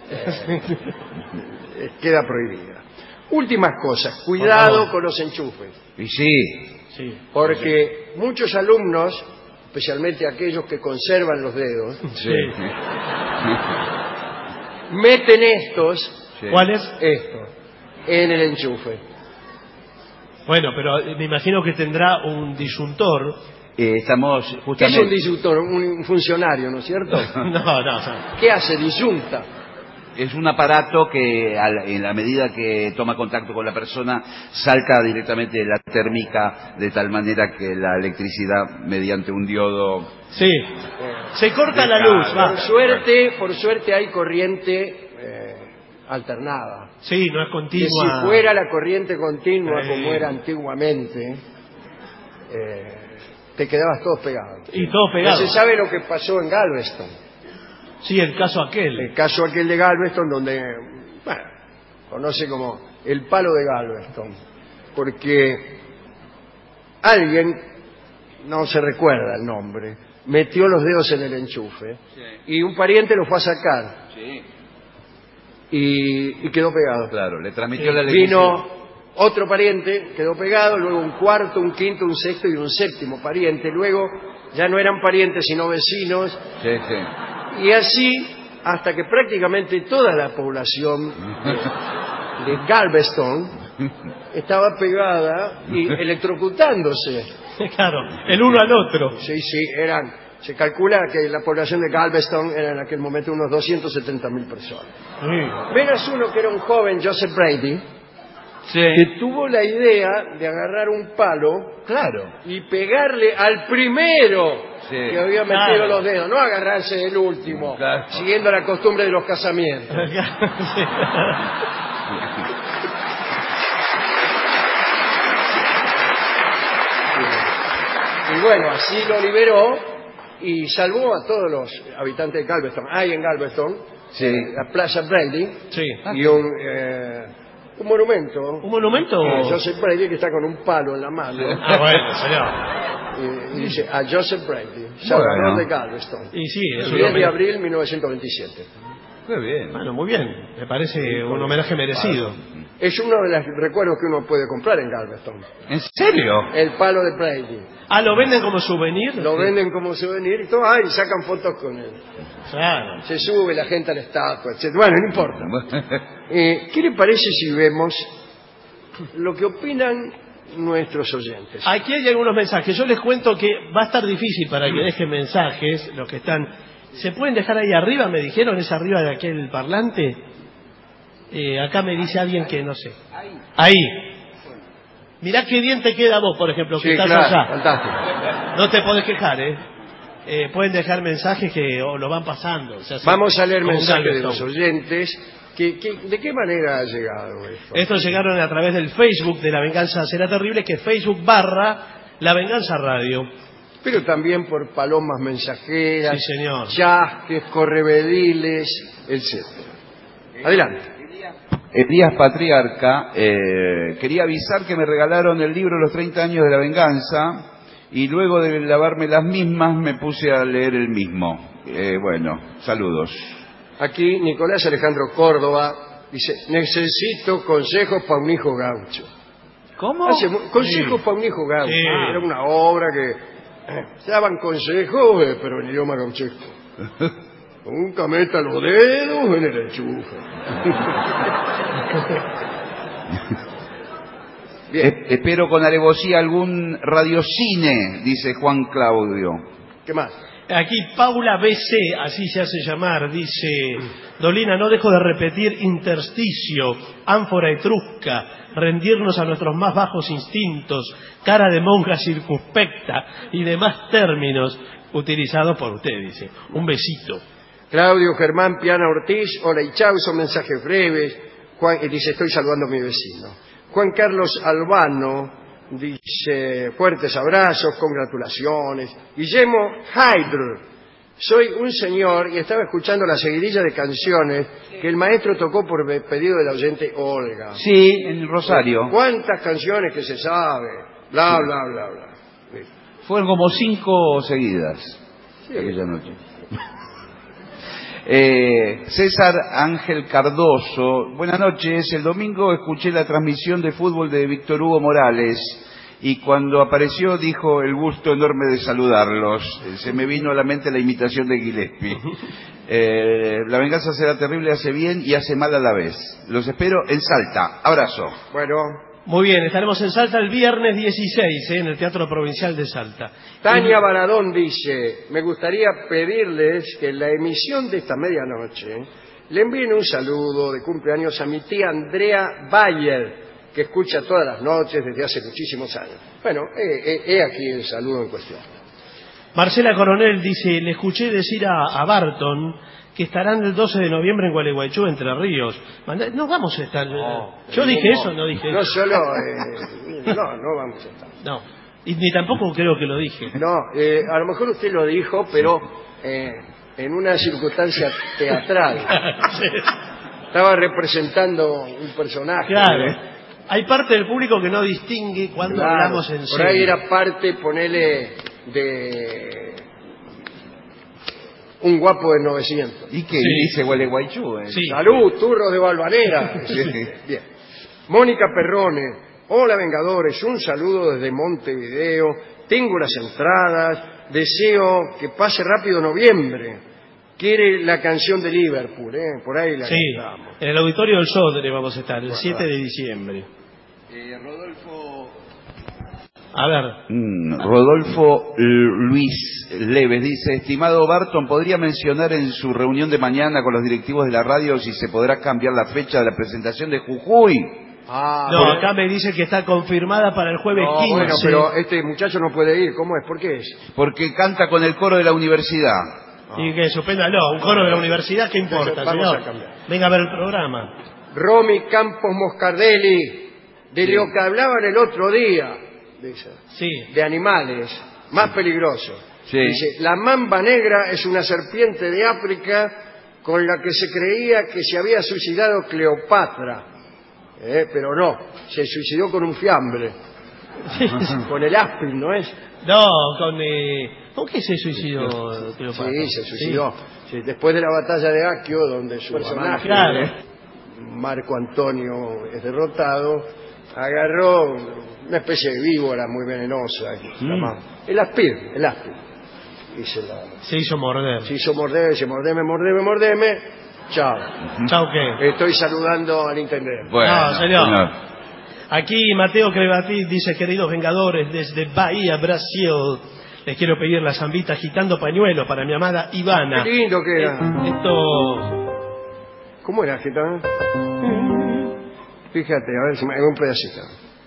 Queda prohibida. Últimas cosas, cuidado con los enchufes, Y sí. Sí. porque muchos alumnos, especialmente aquellos que conservan los dedos, Sí. meten estos, Sí. ¿Cuál es? en el enchufe. Bueno, pero me imagino que tendrá un disyuntor. Estamos ¿Qué es justamente... un disyuntor? Un funcionario, ¿no es cierto? No, o sea, ¿Qué hace? Disyunta. Es un aparato que en la medida que toma contacto con la persona salta directamente la térmica de tal manera que la electricidad mediante un diodo... sí. Se corta la luz, va. Por suerte hay corriente alternada. Sí, no es Que continua. si fuera la corriente continua Sí. como era antiguamente, te quedabas todos pegados. Y todo No pegado. se sabe lo que pasó en Galveston. Sí, el caso aquel. El caso aquel de Galveston, donde, bueno, conoce como el palo de Galveston, porque alguien, no se recuerda el nombre, metió los dedos en el enchufe y un pariente lo fue a sacar Sí, y quedó pegado. claro, le transmitió la electricidad. Vino otro pariente, quedó pegado, luego un cuarto, un quinto, un sexto y un séptimo pariente, luego ya no eran parientes sino vecinos. Sí, sí. Y así, hasta que prácticamente toda la población de Galveston estaba pegada y electrocutándose. Claro, el uno al otro. Sí, se calcula que la población de Galveston era en aquel momento unos 270.000 personas. Sí. Menos uno que era un joven, Joseph Brady, Sí. que tuvo la idea de agarrar un palo Claro. y pegarle al primero Sí. que había metido Claro. los dedos, no agarrarse el último, Claro. siguiendo la costumbre de los casamientos. Y bueno, así lo liberó y salvó a todos los habitantes de Galveston. Hay en Galveston Sí. la Plaza Brady Sí. y un monumento. ¿Un monumento? A Joseph Brady, que está con un palo en la mano. Ah, bueno, señor. Y dice a Joseph Brady, Salvador Bueno. de Galveston. Y sí, es El un 10 de hombre. abril de 1927. Qué bien. Bueno, muy bien. Me parece un homenaje merecido. Es uno de los recuerdos que uno puede comprar en Galveston. ¿En serio? El palo de Brady. Ah, ¿lo venden como souvenir? Lo venden como souvenir y todo, y sacan fotos con él. Claro. Se sube la gente a la estatua, etc. Bueno, no importa. ¿Qué le parece si vemos lo que opinan nuestros oyentes? Aquí hay algunos mensajes. Yo les cuento que va a estar difícil para que dejen mensajes, los que están... ¿Se pueden dejar ahí arriba? Me dijeron, ¿es arriba de aquel parlante? Acá me dice alguien que no sé. Ahí. Mirá qué bien te queda vos, por ejemplo, que estás allá. Fantástico. No te podés quejar, pueden dejar mensajes que lo van pasando. Vamos a leer como un mensajes de Galveston. los oyentes. ¿De qué manera ha llegado esto? Estos llegaron a través del Facebook de La Venganza Será Terrible, que es Facebook / La Venganza Radio. Pero también por palomas mensajeras, Sí, señor. chasques, correvediles, etc. Adelante. Elías Patriarca, quería avisar que me regalaron el libro Los 30 años de la venganza y luego de lavarme las mismas me puse a leer el mismo. Bueno, saludos. Aquí Nicolás Alejandro Córdoba dice, necesito consejos para un hijo gaucho. ¿Cómo? Consejos para un hijo gaucho. Sí. Era una obra que se daban consejos, pero en idioma gauchesco. Nunca meta los dedos en el enchufe. Bien. Espero con alevosía algún radiocine, dice Juan Claudio. ¿Qué más? Aquí Paula BC, así se hace llamar, dice: Dolina, no dejo de repetir intersticio, ánfora etrusca, rendirnos a nuestros más bajos instintos, cara de monja circunspecta y demás términos utilizados por usted, dice. Un besito. Claudio Germán Piana Ortiz, hola y chau, son mensajes breves. Juan dice, estoy saludando a mi vecino. Juan Carlos Albano dice, fuertes abrazos, congratulaciones. Guillermo Haydr, soy un señor y estaba escuchando la seguidilla de canciones que el maestro tocó por pedido de la oyente Olga. Sí, en Rosario. ¿Cuántas canciones que se sabe? Bla, bla, bla, bla. Fueron como 5 seguidas aquella noche. César Ángel Cardoso, buenas noches. El domingo escuché la transmisión de fútbol de Víctor Hugo Morales y cuando apareció dijo el gusto enorme de saludarlos. Se me vino a la mente la imitación de Gillespie. La venganza será terrible, hace bien y hace mal a la vez. Los espero en Salta. Abrazo. Bueno, Muy bien, estaremos en Salta el viernes 16, en el Teatro Provincial de Salta. Tania Baradón dice, me gustaría pedirles que en la emisión de esta medianoche le envíen un saludo de cumpleaños a mi tía Andrea Bayer, que escucha todas las noches desde hace muchísimos años. Bueno, he aquí el saludo en cuestión. Marcela Coronel dice, le escuché decir a Barton que estarán el 12 de noviembre en Gualeguaychú, Entre Ríos. No vamos a estar... ¿Yo dije eso? No dije No eso. solo... no vamos a estar. No, y ni tampoco creo que lo dije. No, a lo mejor usted lo dijo, pero en una circunstancia teatral. Sí. Estaba representando un personaje. Claro. Hay parte del público que no distingue cuando Claro, hablamos en por serio. ahí era parte, ponele, de un guapo de 900. ¿Y qué Sí. dice Gualeguaychú? Sí. Salud, turros de Valvanera. Sí. Bien. Mónica Perrone, hola Vengadores, un saludo desde Montevideo. Tengo las entradas, deseo que pase rápido noviembre. Quiere la canción de Liverpool, por ahí la Sí, cantamos. en el Auditorio del Sodre vamos a estar, el 7 de diciembre. Rodolfo... A ver, Rodolfo Luis Leves dice, estimado Barton, ¿podría mencionar en su reunión de mañana con los directivos de la radio si se podrá cambiar la fecha de la presentación de Jujuy? no, acá me dice que está confirmada para el jueves 15. Bueno, pero este muchacho no puede ir, ¿cómo es? ¿Por qué es? Porque canta con el coro de la universidad. Y que suspéndalo, un coro de la universidad, ¿qué importa, Entonces, vamos señor? a cambiar. Venga a ver el programa. Romy Campos Moscardelli, de lo que hablaban el otro día, dice, Sí. de animales, más peligrosos. Sí. Dice, la mamba negra es una serpiente de África con la que se creía que se había suicidado Cleopatra. Pero no, se suicidó con un fiambre. Con el aspirin, ¿no es? No, ¿con qué se suicidó Cleopatra? Sí, se suicidó. Sí, después de la batalla de Aquio, donde su personaje, claro, Marco Antonio, es derrotado, agarró una especie de víbora muy venenosa, el aspirin, y se hizo morder. Se hizo morder, dice, mordeme, chao. ¿Chao qué? Estoy saludando al intendente. Bueno, no, señor. Aquí Mateo Crevatí dice: queridos Vengadores, desde Bahía, Brasil, les quiero pedir la zambita agitando pañuelos para mi amada Ivana. Qué lindo que era. Esto... ¿Cómo era agitando? Fíjate, a ver si me hago un pedacito.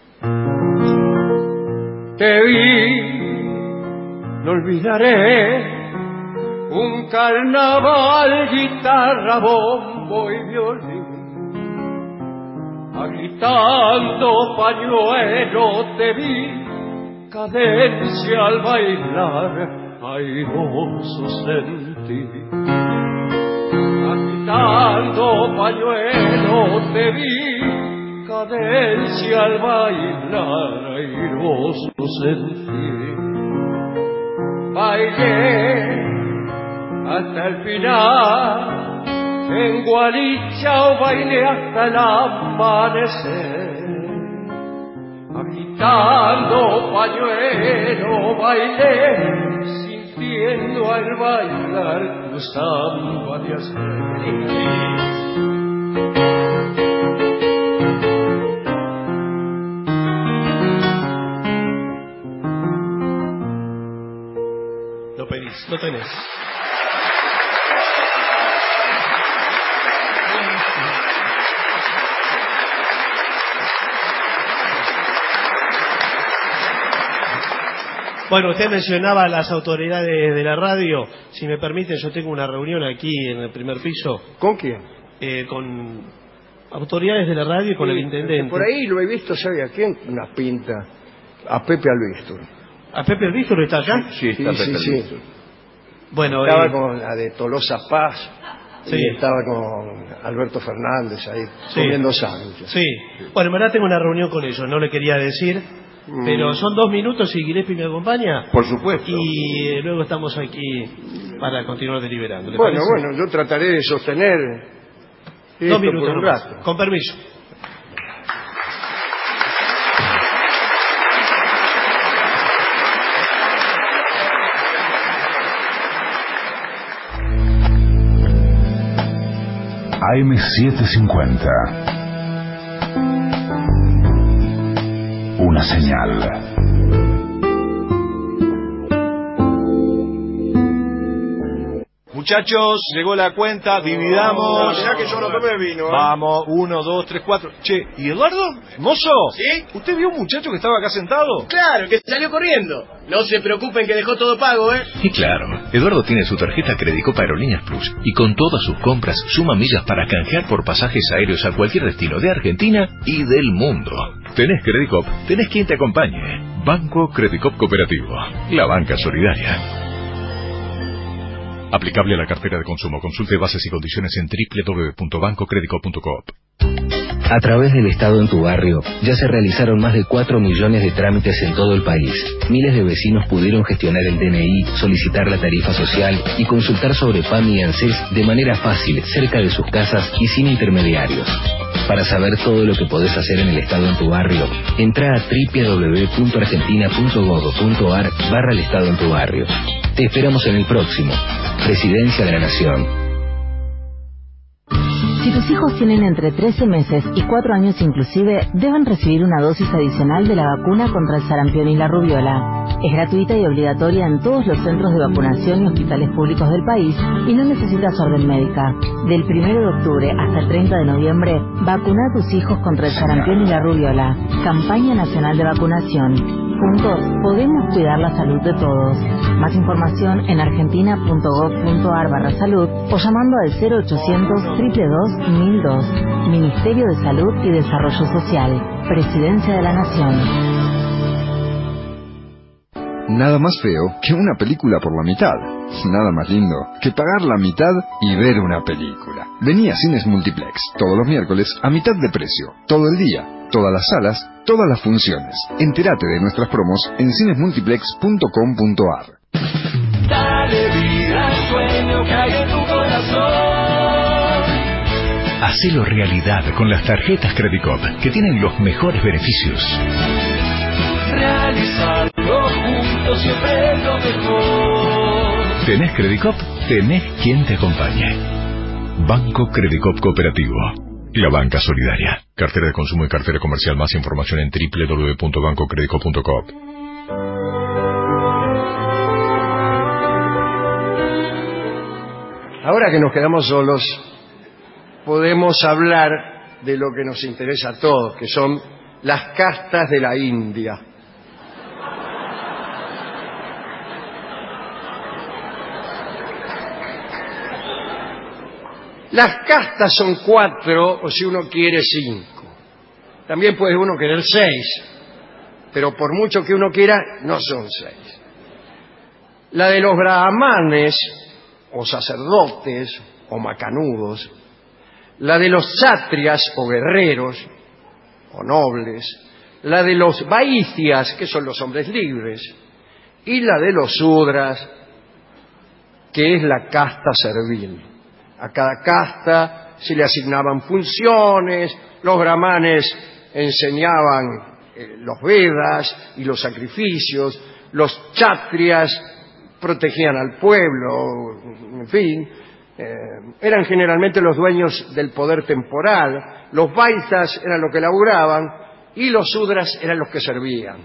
Te vi, no olvidaré, un carnaval, guitarra, bombo y violín. Agitando pañuelo te vi, cadencia al bailar, airoso sentí. Agitando pañuelo te vi, cadencia al bailar, airoso sentí. Bailé hasta el final, en Gualichao bailé hasta el amanecer. Agitando pañuelo bailé, sintiendo al bailar tu samba de ayer. Lo tenés. Bueno, usted mencionaba a las autoridades de la radio. Si me permiten, yo tengo una reunión aquí en el primer piso. ¿Con quién? Con autoridades de la radio y con el intendente. Por ahí lo he visto, ¿sabe a quién? Una pinta. A Pepe Albistur. ¿A Pepe Albistur está acá? Sí, está Pepe Albistur. Bueno, estaba con la de Tolosa Paz. Sí. Y estaba con Alberto Fernández ahí, comiendo sándwiches. Sí. Bueno, en verdad tengo una reunión con ellos, no le quería decir, pero son 2 minutos y Gillespie me acompaña. Por supuesto. Y luego estamos aquí para continuar deliberando. Bueno, yo trataré de sostener 2 minutos por un rato. Con permiso. AM750. Una señal. Muchachos, llegó la cuenta, dividamos. Mirá que yo no tomé vino. Vamos, 1, 2, 3, 4. Che, ¿y Eduardo? ¿Mozo? ¿Sí? ¿Usted vio un muchacho que estaba acá sentado? Claro, que salió corriendo. No se preocupen que dejó todo pago, ¿eh? Y claro, Eduardo tiene su tarjeta Credicop Aerolíneas Plus y con todas sus compras suma millas para canjear por pasajes aéreos a cualquier destino de Argentina y del mundo. Tenés Credicop, tenés quien te acompañe. Banco Credicop Cooperativo, la banca solidaria. Aplicable a la cartera de consumo. Consulte bases y condiciones en www.bancocredicop.coop. A través del Estado en tu barrio, ya se realizaron más de 4 millones de trámites en todo el país. Miles de vecinos pudieron gestionar el DNI, solicitar la tarifa social y consultar sobre PAMI y ANSES de manera fácil, cerca de sus casas y sin intermediarios. Para saber todo lo que podés hacer en el Estado en tu barrio, entra a www.argentina.gov.ar/el Estado en tu barrio. Te esperamos en el próximo. Presidencia de la Nación. Si tus hijos tienen entre 13 meses y 4 años inclusive, deben recibir una dosis adicional de la vacuna contra el sarampión y la rubiola. Es gratuita y obligatoria en todos los centros de vacunación y hospitales públicos del país y no necesitas orden médica. Del 1 de octubre hasta el 30 de noviembre, vacuna a tus hijos contra el sarampión y la rubiola. Campaña Nacional de Vacunación. Juntos podemos cuidar la salud de todos. Más información en argentina.gov.ar/salud o llamando al 0800-222-1002. Ministerio de Salud y Desarrollo Social. Presidencia de la Nación. Nada más feo que una película por la mitad. Nada más lindo que pagar la mitad y ver una película. Vení a Cines Multiplex todos los miércoles a mitad de precio, todo el día, todas las salas, todas las funciones. Entérate de nuestras promos en cinesmultiplex.com.ar. Dale vida al sueño que hay en tu corazón. Hacelo realidad con las tarjetas Credicop, que tienen los mejores beneficios. Realizarlo juntos siempre es lo mejor. ¿Tenés Credicop? Tenés quien te acompañe. Banco Credicop Cooperativo. La banca solidaria. Cartera de consumo y cartera comercial. Más información en www.bancocredicop.com. Ahora que nos quedamos solos, podemos hablar de lo que nos interesa a todos, que son las castas de la India. Las castas son 4, o si uno quiere 5. También puede uno querer 6, pero por mucho que uno quiera, no son 6. La de los brahmanes, o sacerdotes, o macanudos. La de los chátrias, o guerreros, o nobles. La de los vaicias, que son los hombres libres. Y la de los sudras, que es la casta servil. A cada casta se le asignaban funciones, los brahmanes enseñaban los Vedas y los sacrificios, los chátrias protegían al pueblo, en fin, eran generalmente los dueños del poder temporal, los vaisas eran los que laburaban y los sudras eran los que servían.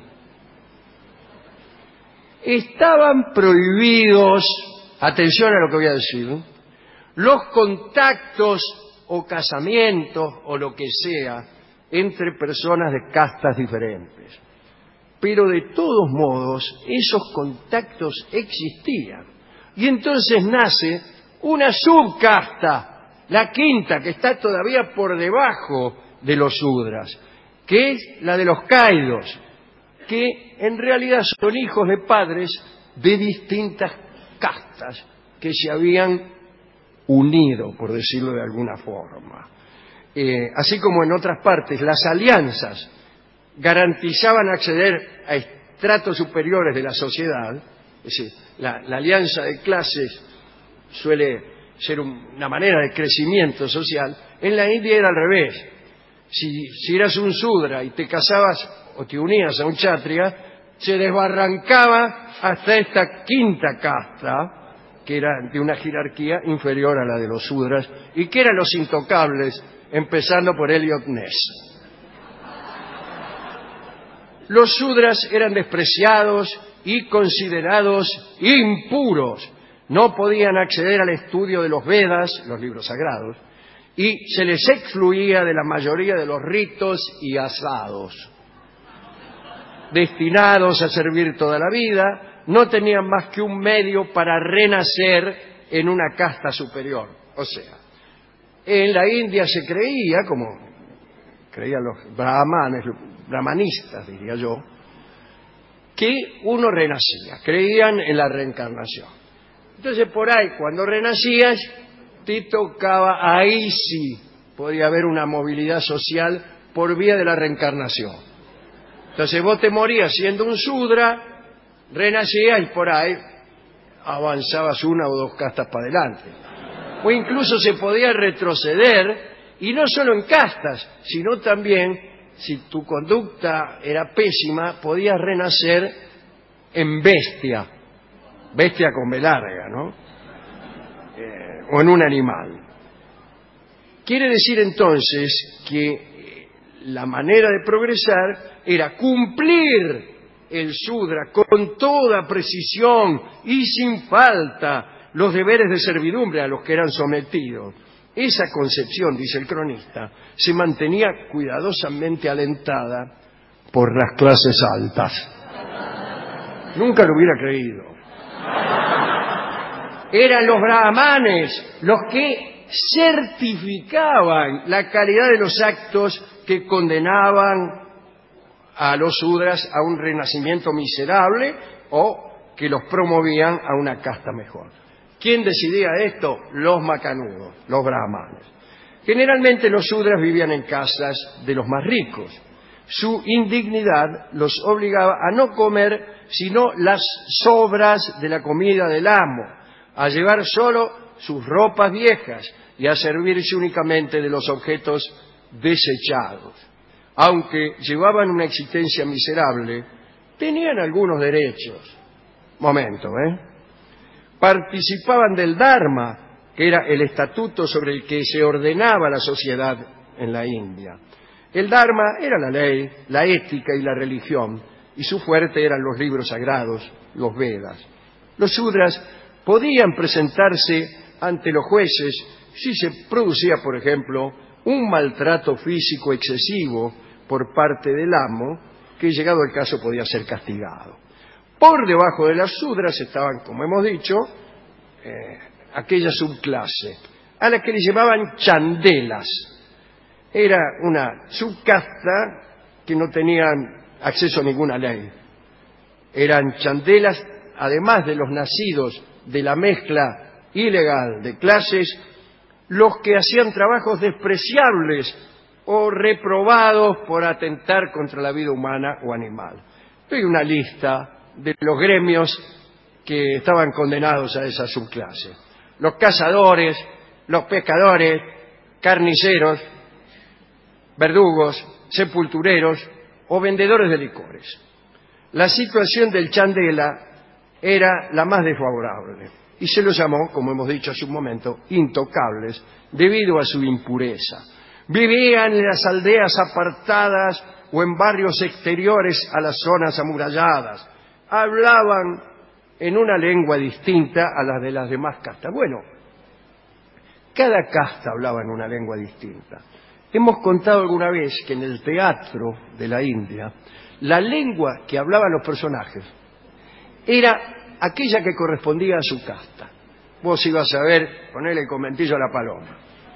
Estaban prohibidos, atención a lo que voy a decir, los contactos o casamientos o lo que sea entre personas de castas diferentes. Pero de todos modos, esos contactos existían. Y entonces nace una subcasta, la quinta, que está todavía por debajo de los sudras, que es la de los caídos, que en realidad son hijos de padres de distintas castas que se habían unido, por decirlo de alguna forma. Así como en otras partes, las alianzas garantizaban acceder a estratos superiores de la sociedad, es decir, la alianza de clases suele ser una manera de crecimiento social. En la India era al revés. Si eras un sudra y te casabas o te unías a un chatria, se desbarrancaba hasta esta quinta casta, que era de una jerarquía inferior a la de los sudras, y que eran los intocables, empezando por Eliot Ness. Los sudras eran despreciados y considerados impuros. No podían acceder al estudio de los Vedas, los libros sagrados, y se les excluía de la mayoría de los ritos y asados. Destinados a servir toda la vida, no tenían más que un medio para renacer en una casta superior. O sea, en la India se creía, como creían los brahmanistas, diría yo, que uno renacía, creían en la reencarnación. Entonces por ahí, cuando renacías, te tocaba, ahí sí podía haber una movilidad social por vía de la reencarnación. Entonces vos te morías siendo un sudra, renacías y por ahí avanzabas una o dos castas para adelante. O incluso se podía retroceder, y no solo en castas, sino también, si tu conducta era pésima, podías renacer en bestia con B larga, ¿no? O en un animal. Quiere decir entonces que la manera de progresar era cumplir el sudra con toda precisión y sin falta los deberes de servidumbre a los que eran sometidos. Esa concepción, dice el cronista, se mantenía cuidadosamente alentada por las clases altas. Nunca lo hubiera creído. Eran los brahmanes los que certificaban la calidad de los actos que condenaban a los sudras a un renacimiento miserable o que los promovían a una casta mejor. ¿Quién decidía esto? Los macanudos, los brahmanes. Generalmente los sudras vivían en casas de los más ricos. Su indignidad los obligaba a no comer sino las sobras de la comida del amo, a llevar solo sus ropas viejas y a servirse únicamente de los objetos desechados. Aunque llevaban una existencia miserable, tenían algunos derechos. Participaban del Dharma, que era el estatuto sobre el que se ordenaba la sociedad en la India. El Dharma era la ley, la ética y la religión, y su fuerte eran los libros sagrados, los Vedas. Los Sudras podían presentarse ante los jueces si se producía, por ejemplo, un maltrato físico excesivo por parte del amo, que llegado el caso podía ser castigado. Por debajo de las Sudras estaban, como hemos dicho, aquella subclase, a la que le llamaban chandelas. Era una subcasta que no tenían acceso a ninguna ley. Eran chandelas, además de los nacidos de la mezcla ilegal de clases, los que hacían trabajos despreciables o reprobados por atentar contra la vida humana o animal. Hay una lista de los gremios que estaban condenados a esa subclase: los cazadores, los pescadores, carniceros, verdugos, sepultureros o vendedores de licores. La situación del chandela era la más desfavorable y se los llamó, como hemos dicho hace un momento, intocables, debido a su impureza. Vivían en las aldeas apartadas o en barrios exteriores a las zonas amuralladas. Hablaban en una lengua distinta a la de las demás castas. Bueno, cada casta hablaba en una lengua distinta. Hemos contado alguna vez que en el teatro de la India, la lengua que hablaban los personajes era aquella que correspondía a su casta. Vos ibas a ver, ponerle el conventillo a la paloma.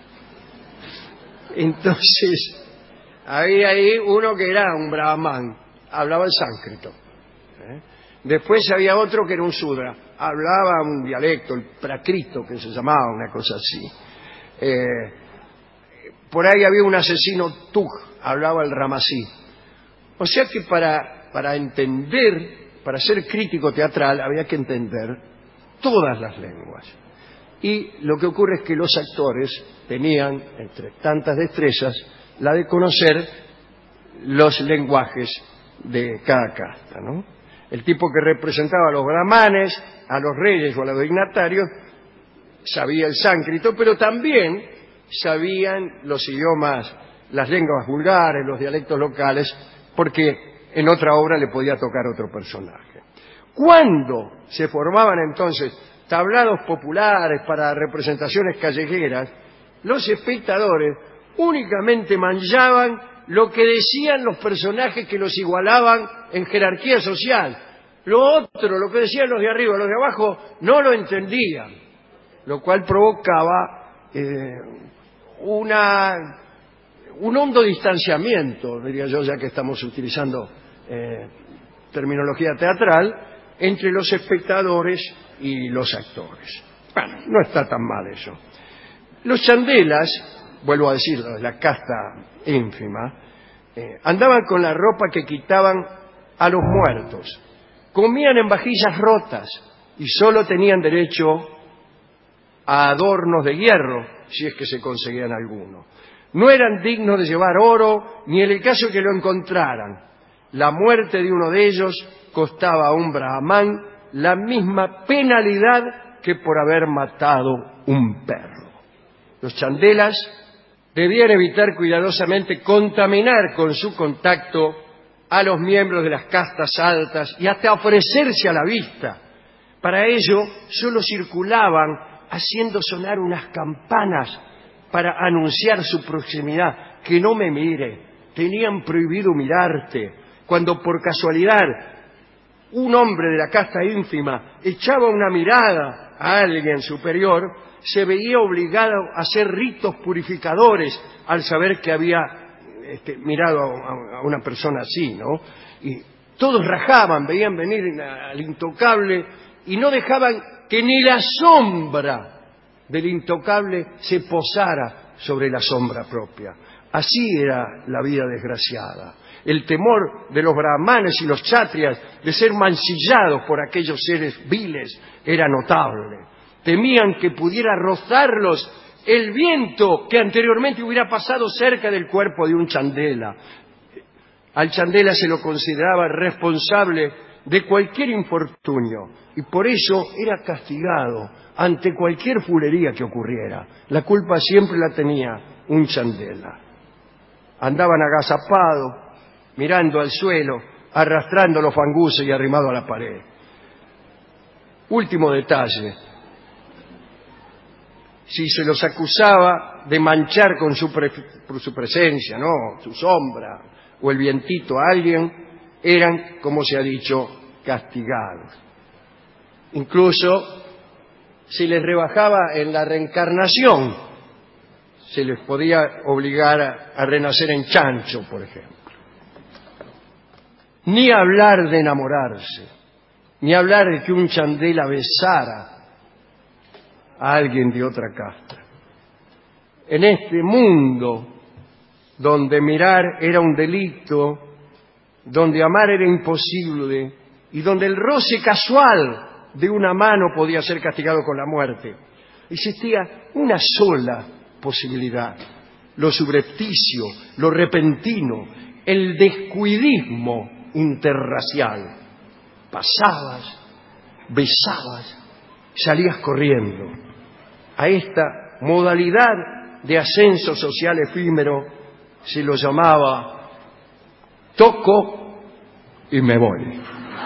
Entonces, había ahí uno que era un brahman, hablaba el sánscrito. Después había otro que era un sudra, hablaba un dialecto, el prakrito, que se llamaba, una cosa así. Por ahí había un asesino Tug, hablaba el ramasí. O sea que para entender, para ser crítico teatral, había que entender todas las lenguas. Y lo que ocurre es que los actores tenían, entre tantas destrezas, la de conocer los lenguajes de cada casta, ¿no? El tipo que representaba a los brahmanes, a los reyes o a los dignatarios, sabía el sánscrito, pero también sabían los idiomas, las lenguas vulgares, los dialectos locales, porque en otra obra le podía tocar otro personaje. Cuando se formaban entonces tablados populares para representaciones callejeras, los espectadores únicamente manchaban lo que decían los personajes que los igualaban en jerarquía social. Lo otro, lo que decían los de arriba, los de abajo, no lo entendían, lo cual provocaba un hondo distanciamiento, diría yo, ya que estamos utilizando terminología teatral, entre los espectadores y los actores. Bueno, no está tan mal eso. Los chandelas, vuelvo a decirlo, de la casta ínfima, andaban con la ropa que quitaban a los muertos, comían en vajillas rotas y solo tenían derecho a adornos de hierro, si es que se conseguían alguno. No eran dignos de llevar oro, ni en el caso que lo encontraran. La muerte de uno de ellos costaba a un brahmán la misma penalidad que por haber matado un perro. Los chandelas debían evitar cuidadosamente contaminar con su contacto a los miembros de las castas altas y hasta ofrecerse a la vista. Para ello, solo circulaban haciendo sonar unas campanas para anunciar su proximidad. Que no me mire, tenían prohibido mirarte. Cuando por casualidad un hombre de la casta ínfima echaba una mirada a alguien superior, se veía obligado a hacer ritos purificadores al saber que había mirado a una persona así, ¿no? Y Todos rajaban, veían venir al intocable y no dejaban que ni la sombra del intocable se posara sobre la sombra propia. Así era la vida desgraciada. El temor de los brahmanes y los kshatriyas de ser mancillados por aquellos seres viles era notable. Temían que pudiera rozarlos el viento que anteriormente hubiera pasado cerca del cuerpo de un chandela. Al chandela se lo consideraba responsable de cualquier infortunio y por eso era castigado ante cualquier fulería que ocurriera. La culpa siempre la tenía un chandela. Andaban agazapados, mirando al suelo, arrastrando los fanguses y arrimados a la pared. Último detalle. Si se los acusaba de manchar con su presencia, ¿no?, su sombra o el vientito a alguien, eran, como se ha dicho, castigados. Incluso si les rebajaba en la reencarnación, se les podía obligar a renacer en chancho, por ejemplo. Ni hablar de enamorarse, ni hablar de que un chandela besara a alguien de otra casta. En este mundo donde mirar era un delito, donde amar era imposible y donde el roce casual de una mano podía ser castigado con la muerte, existía una sola posibilidad: lo subrepticio, lo repentino, el descuidismo interracial. Pasabas, besabas, salías corriendo. A esta modalidad de ascenso social efímero se lo llamaba toco y me voy.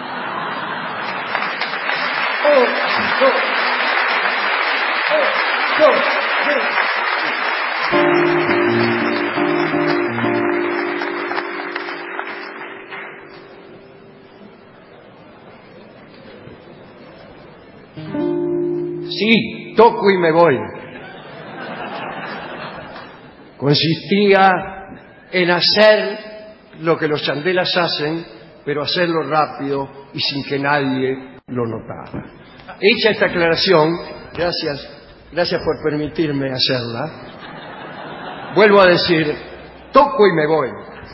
Sí, toco y me voy. Consistía en hacer lo que los chandelas hacen, pero hacerlo rápido y sin que nadie lo notara. Hecha esta aclaración, gracias por permitirme hacerla, vuelvo a decir, toco y me voy.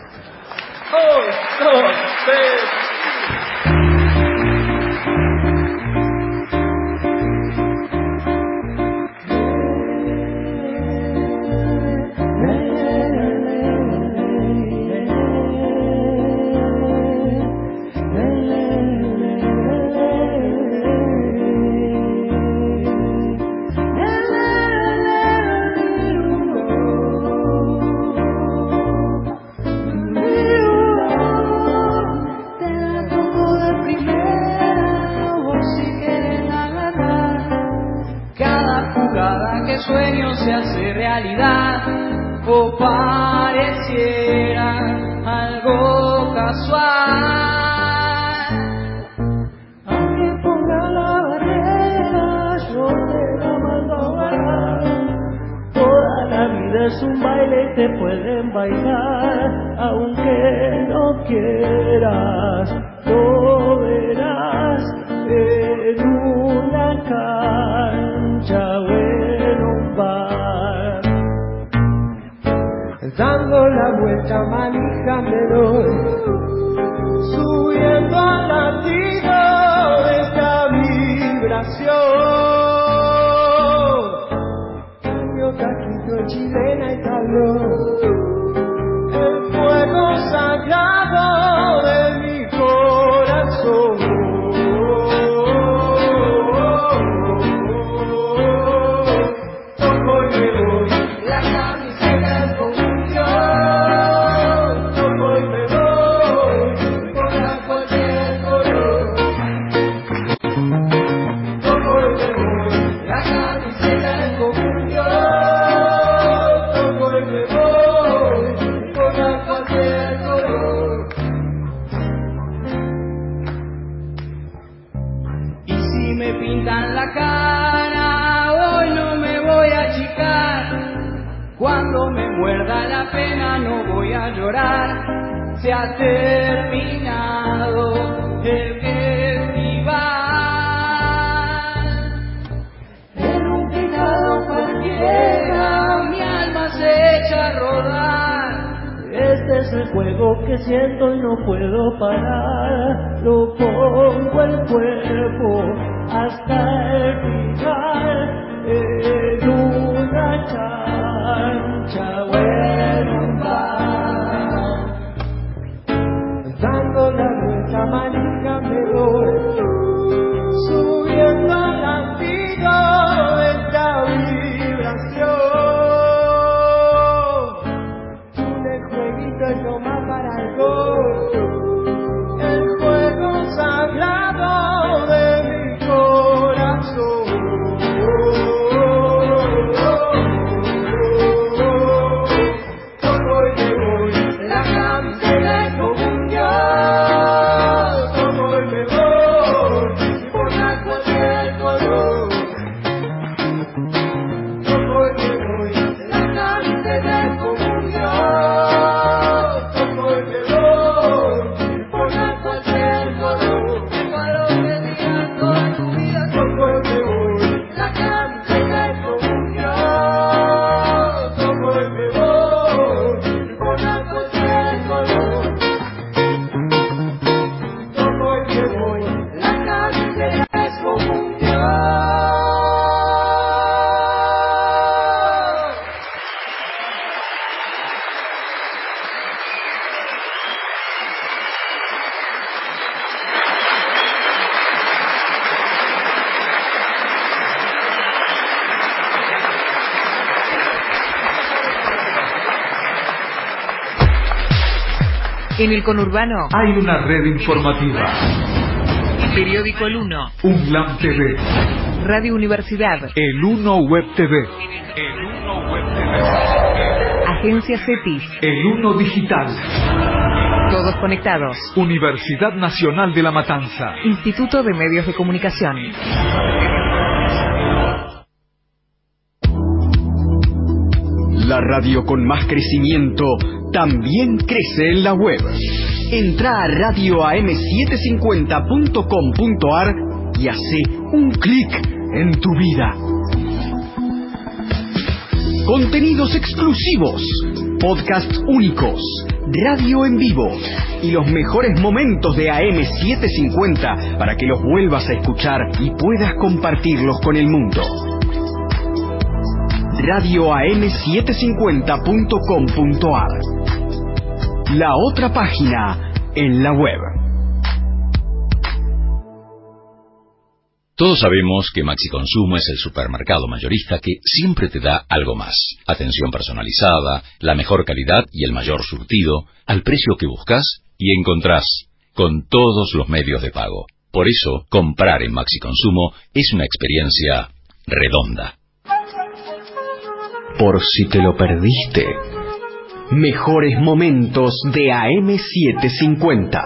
Sueño se hace realidad o pareciera algo casual. Aunque ponga la barrera, yo te la mando a bailar. Toda la vida es un baile y te pueden bailar, aunque no quieras, lo verás en una cancha o en un bar. Dando la vuelta manija me doy, subiendo al latido de esta vibración. Yo caquito chilena y tablón, el fuego sagrado de mi corazón. Cuando me muerda la pena no voy a llorar, se ha terminado algo que siento y no puedo parar. Lo pongo el cuerpo hasta el final en una cancha o en un bar. Pensando la nuestra manija me voy subiendo al latido de esta vibración. Un jueguito es lo más para el gol, el juego sagrado de mi corazón. Como hoy me voy de la cantera de comunión, como hoy me voy por la cualquier color, como hoy me voy de la cantera de comunión, como hoy me voy por la cualquier color, para lo que digas toda tu vida, como hoy me voy de la cantera de comunión, como hoy me voy por la cualquier color, como hoy me voy de la cantera de comunión. En el conurbano Hay una red informativa. Periódico El Uno, UNLAM TV. Radio Universidad, El Uno Web TV. Agencia CETIS, El Uno Digital. todos conectados. Universidad Nacional de La Matanza. Instituto de Medios de Comunicación. La radio con más crecimiento también crece en la web. Entra a radioam750.com.ar y hace un clic en tu vida. Contenidos exclusivos, podcasts únicos, radio en vivo y los mejores momentos de AM750 para que los vuelvas a escuchar y puedas compartirlos con el mundo. radioam750.com.ar, la otra página en la web. Todos sabemos que Maxi Consumo es el supermercado mayorista que siempre te da algo más. Atención personalizada, la mejor calidad y el mayor surtido, al precio que buscas y encontrás, con todos los medios de pago. Por eso, comprar en Maxi Consumo es una experiencia redonda. Por si te lo perdiste, mejores momentos de AM750.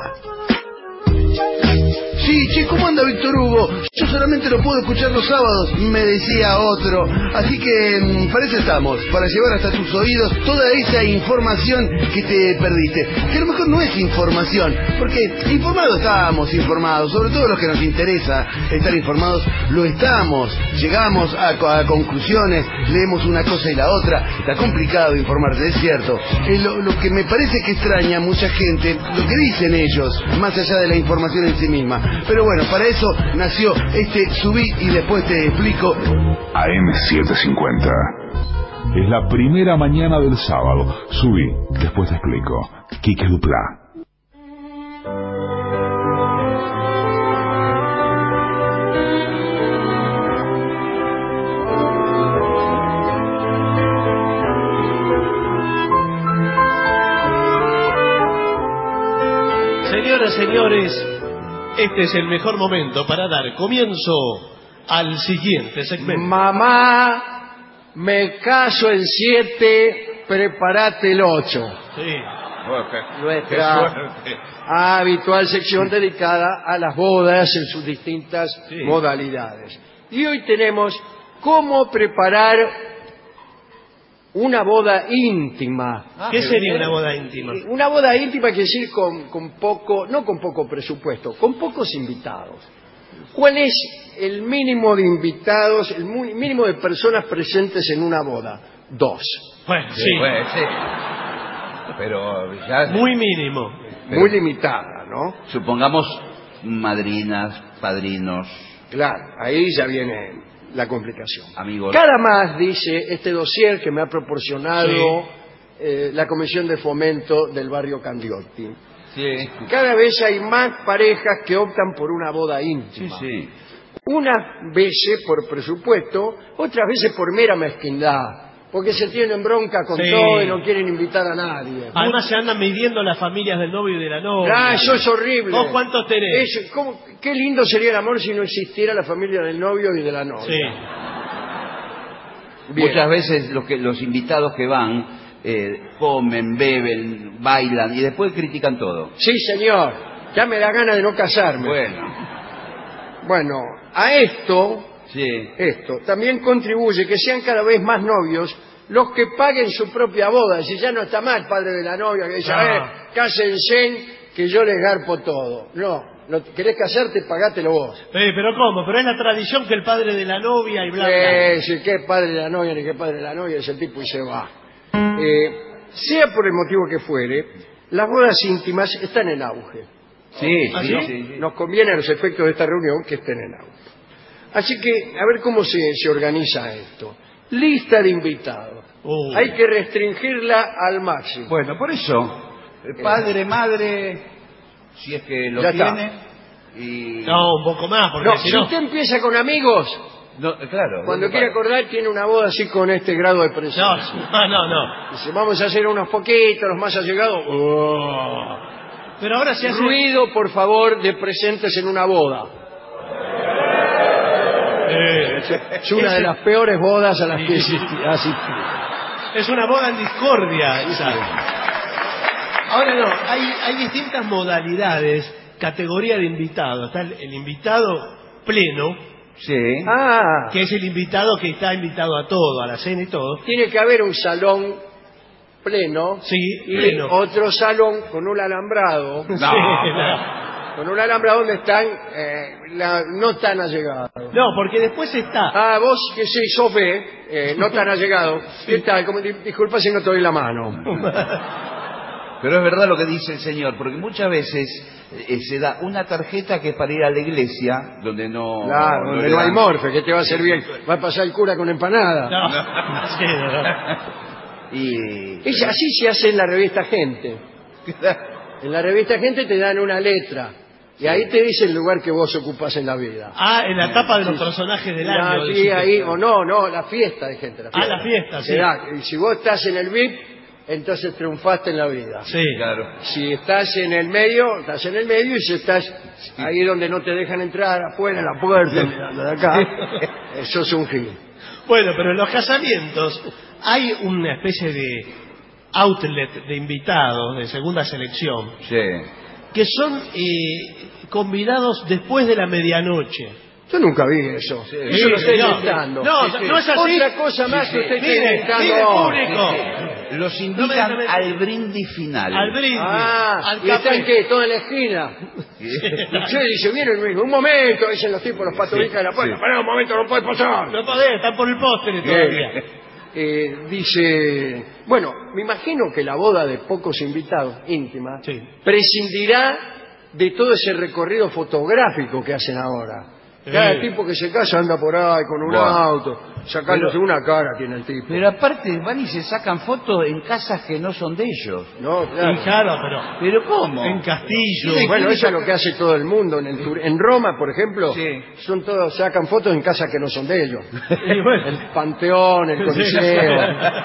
Sí, che, ¿cómo anda Víctor Hugo? Yo solamente lo puedo escuchar los sábados, me decía otro. Así que para eso estamos, para llevar hasta tus oídos toda esa información que te perdiste. Que a lo mejor no es información, porque informados, sobre todo los que nos interesa estar informados, lo estamos. Llegamos a conclusiones, leemos una cosa y la otra. Está complicado informarse, es cierto. Lo que me parece que extraña a mucha gente, lo que dicen ellos, más allá de la información en sí misma. Pero bueno, para eso nació este Subí y después te explico. AM750. Es la primera mañana del sábado. Subí, después te explico. Quique Dupla. Señoras, señores, este es el mejor momento para dar comienzo al siguiente segmento. Mamá, me caso en 7, prepárate el 8. Sí. Nuestra habitual sección dedicada a las bodas en sus distintas modalidades. Y hoy tenemos cómo preparar una boda íntima. ¿Qué sería una boda íntima? Una boda íntima quiere decir con poco, no con poco presupuesto, con pocos invitados. ¿Cuál es el mínimo de invitados, el mínimo de personas presentes en una boda? 2. Bueno, sí. pero ya... Muy mínimo. Muy limitada, ¿no? Supongamos madrinas, padrinos... Claro, ahí ya viene la complicación. Amigos. Cada más, dice este dossier que me ha proporcionado la Comisión de Fomento del barrio Candioti. Sí. Cada vez hay más parejas que optan por una boda íntima. Sí. Unas veces por presupuesto, otras veces por mera mezquindad. Porque se tienen bronca con todo y no quieren invitar a nadie. Además se andan midiendo las familias del novio y de la novia. Ah, eso es horrible. ¿Vos cuántos tenés? Qué lindo sería el amor si no existiera la familia del novio y de la novia. Sí. Muchas veces los invitados que van comen, beben, bailan y después critican todo. Sí, señor. Ya me da ganas de no casarme. Bueno, a esto también contribuye que sean cada vez más novios los que paguen su propia boda. Si ya no está mal el padre de la novia que dice, cásense que yo les garpo todo. No, ¿querés casarte? Pagátelo vos. Pero ¿cómo? Pero es la tradición que el padre de la novia y bla, bla. Sí, qué padre de la novia ni qué padre de la novia, es el tipo y se va. Sea por el motivo que fuere, las bodas íntimas están en auge. Sí. Nos conviene a los efectos de esta reunión que estén en auge. Así que, a ver cómo se organiza esto. Lista de invitados. Hay que restringirla al máximo. Bueno, por eso, padre, madre, si es que lo tiene. Y... No, un poco más, porque si usted empieza con amigos, claro. Cuando quiere acordar, tiene una boda así con este grado de presencia. No. Dice, vamos a hacer unos poquitos, los más allegados. Pero ahora se hace... Ruido, por favor, de presentes en una boda. Es una de las peores bodas a las que asistí. Es una boda en discordia. Ahora no, hay distintas modalidades, categoría de invitado. Está el invitado pleno, que es el invitado que está invitado a todo, a la cena y todo. Tiene que haber un salón pleno y otro salón con un alambrado. Con un alambrado donde están no tan allegados. No, porque después está... vos que sos no tan allegado. ¿Qué tal? Disculpa si no te doy la mano. Pero es verdad lo que dice el señor, porque muchas veces se da una tarjeta que es para ir a la iglesia, donde no... Claro, donde no hay morfe, que te va a servir. Va a pasar el cura con empanada. Así se hace en la revista Gente. En la revista Gente te dan una letra. Y ahí te dice el lugar que vos ocupás en la vida. En la etapa de los personajes del año. Sí, ahí, la fiesta de Gente. La fiesta, sí. Y si vos estás en el VIP, entonces triunfaste en la vida. Sí, claro. Si estás en el medio, y si estás ahí donde no te dejan entrar, afuera, en la puerta, mirando de acá, eso es un gil. Bueno, pero en los casamientos hay una especie de outlet de invitados de segunda selección que son convidados después de la medianoche. Yo nunca vi eso. Eso lo estoy inventando. No es así. Otra cosa más que usted está inventando. Mire, público. Los invitan al brindis final. Al brindis. Al ¿Y están qué? ¿Toda en la esquina? Dice, miren, un momento, dicen los tipos, los patobicas de la puerta. Pará un momento, no puede pasar. No podés, están por el postre todavía. Dice, bueno, me imagino que la boda de pocos invitados íntima prescindirá de todo ese recorrido fotográfico que hacen ahora. Cada tipo que se casa anda por ahí con un auto, sacándose una cara tiene el tipo. Pero aparte van y se sacan fotos en casas que no son de ellos. No, claro. Claro, pero ¿cómo? En castillo. Bueno, eso es lo que hace todo el mundo. En Roma, por ejemplo, sacan fotos en casas que no son de ellos. El Panteón, el Coliseo.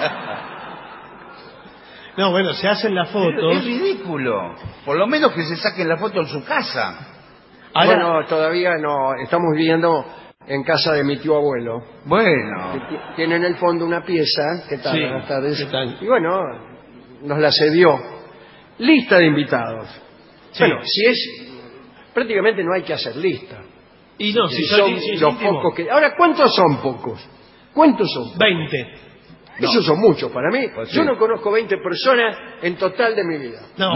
No, bueno, se hacen las fotos. Es ridículo. Por lo menos que se saquen la foto en su casa. Bueno, todavía no. Estamos viviendo en casa de mi tío abuelo. Bueno. Tiene en el fondo una pieza. ¿Qué tal? Buenas tardes. Y bueno, nos la cedió. Lista de invitados. Bueno, si es... Prácticamente no hay que hacer lista. Y no, si son los pocos que... Ahora, ¿cuántos son pocos? ¿Cuántos son? 20. Esos son muchos para mí. Yo no conozco 20 personas en total de mi vida. No.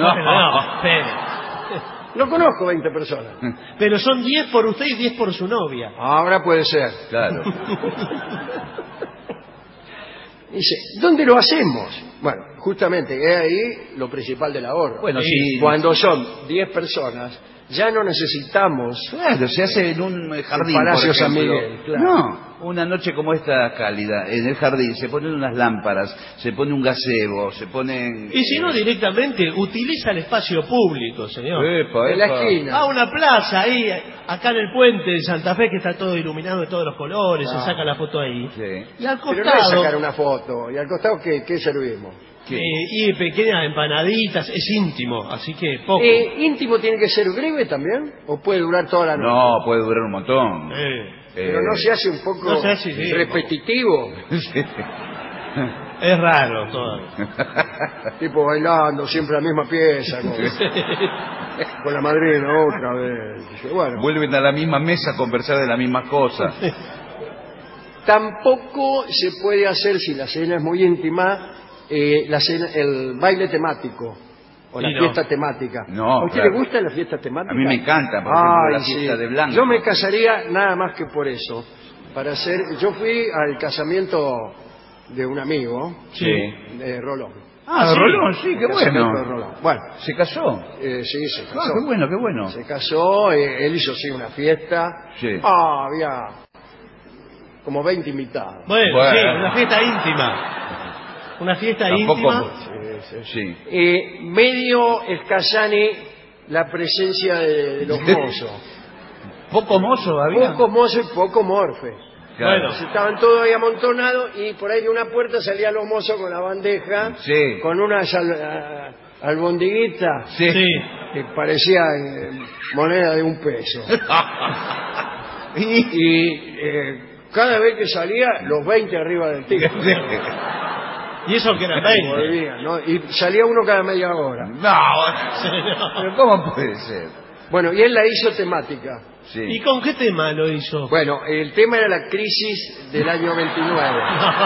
No conozco 20 personas. Pero son 10 por usted y 10 por su novia. Ahora puede ser. Claro. Dice, ¿dónde lo hacemos? Bueno, justamente, es ahí lo principal del ahorro. Bueno, sí. Cuando son 10 personas, ya no necesitamos... Claro, se hace en un jardín, el Palacio por San ejemplo. Miguel, claro. No, una noche como esta cálida, en el jardín, se ponen unas lámparas, se pone un gazebo, se ponen... Y si no, directamente, utiliza el espacio público, señor. En la esquina. A una plaza ahí, acá en el puente de Santa Fe, que está todo iluminado de todos los colores, se saca la foto ahí. Sí. Y al Pero costado... no es sacar una foto. ¿Y al costado qué servimos? y pequeñas empanaditas, es íntimo, así que poco. ¿Íntimo tiene que ser breve también? ¿O puede durar toda la noche? No, puede durar un montón. Pero no se hace un poco no se hace, sí, repetitivo. Es raro todo. Tipo bailando siempre la misma pieza. Con la madrina otra vez. Bueno. Vuelven a la misma mesa a conversar de las mismas cosas. Tampoco se puede hacer, si la cena es muy íntima, el baile temático o la fiesta temática. No, ¿A usted le gusta la fiesta temática? A mí me encanta, por ejemplo, la fiesta de blanco. Yo me casaría nada más que por eso. Yo fui al casamiento de un amigo, de Rolón. Ah, de Rolón, sí, qué bueno. De Rolón. Bueno, ¿se casó? Sí, se casó. Ah, qué bueno, qué bueno. Se casó, él hizo una fiesta. Sí. Había como 20 invitados. Bueno, sí, una fiesta íntima. Una fiesta íntima. Sí. Medio escasani la presencia de los mozos. ¿Poco mozo había? Poco mozo y poco morfe. Claro. Bueno, estaban todos ahí amontonados y por ahí de una puerta salían los mozos con la bandeja, con una albondiguita que parecía moneda de $1. y cada vez que salía, los 20 arriba del tipo. Y eso que eran 20. Volvían, ¿no? Y salía uno cada media hora. No, pero ¿cómo puede ser? Bueno, y él la hizo temática. Sí. ¿Y con qué tema lo hizo? Bueno, el tema era la crisis del año 29.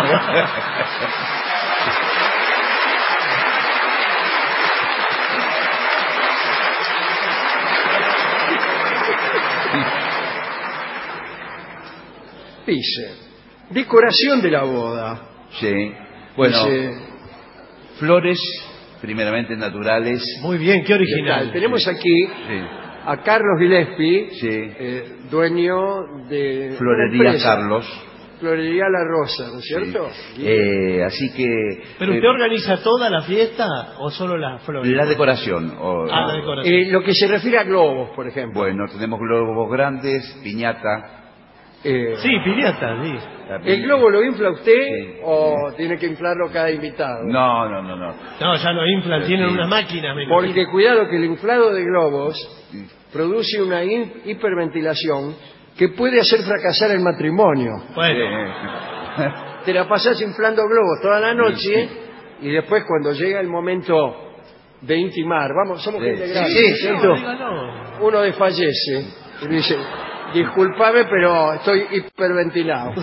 Dice, decoración de la boda. Sí. Bueno, dice, flores, primeramente naturales. Muy bien, qué original. Tenemos aquí a Carlos Gillespie, dueño de Florería Carlos. Florería La Rosa, ¿no es cierto? Así que... ¿Pero usted organiza toda la fiesta o solo las flores? La decoración. La decoración. Lo que se refiere a globos, por ejemplo. Bueno, tenemos globos grandes, piñata. Sí, piñata, sí. ¿El globo lo infla usted o tiene que inflarlo cada invitado? No. No, ya lo inflan, tienen una máquina. Porque cuidado que el inflado de globos produce una hiperventilación que puede hacer fracasar el matrimonio. Bueno. Te la pasas inflando globos toda la noche y después cuando llega el momento de intimar, somos gente grande, ¿cierto? Uno desfallece y dice... Disculpame, pero estoy hiperventilado.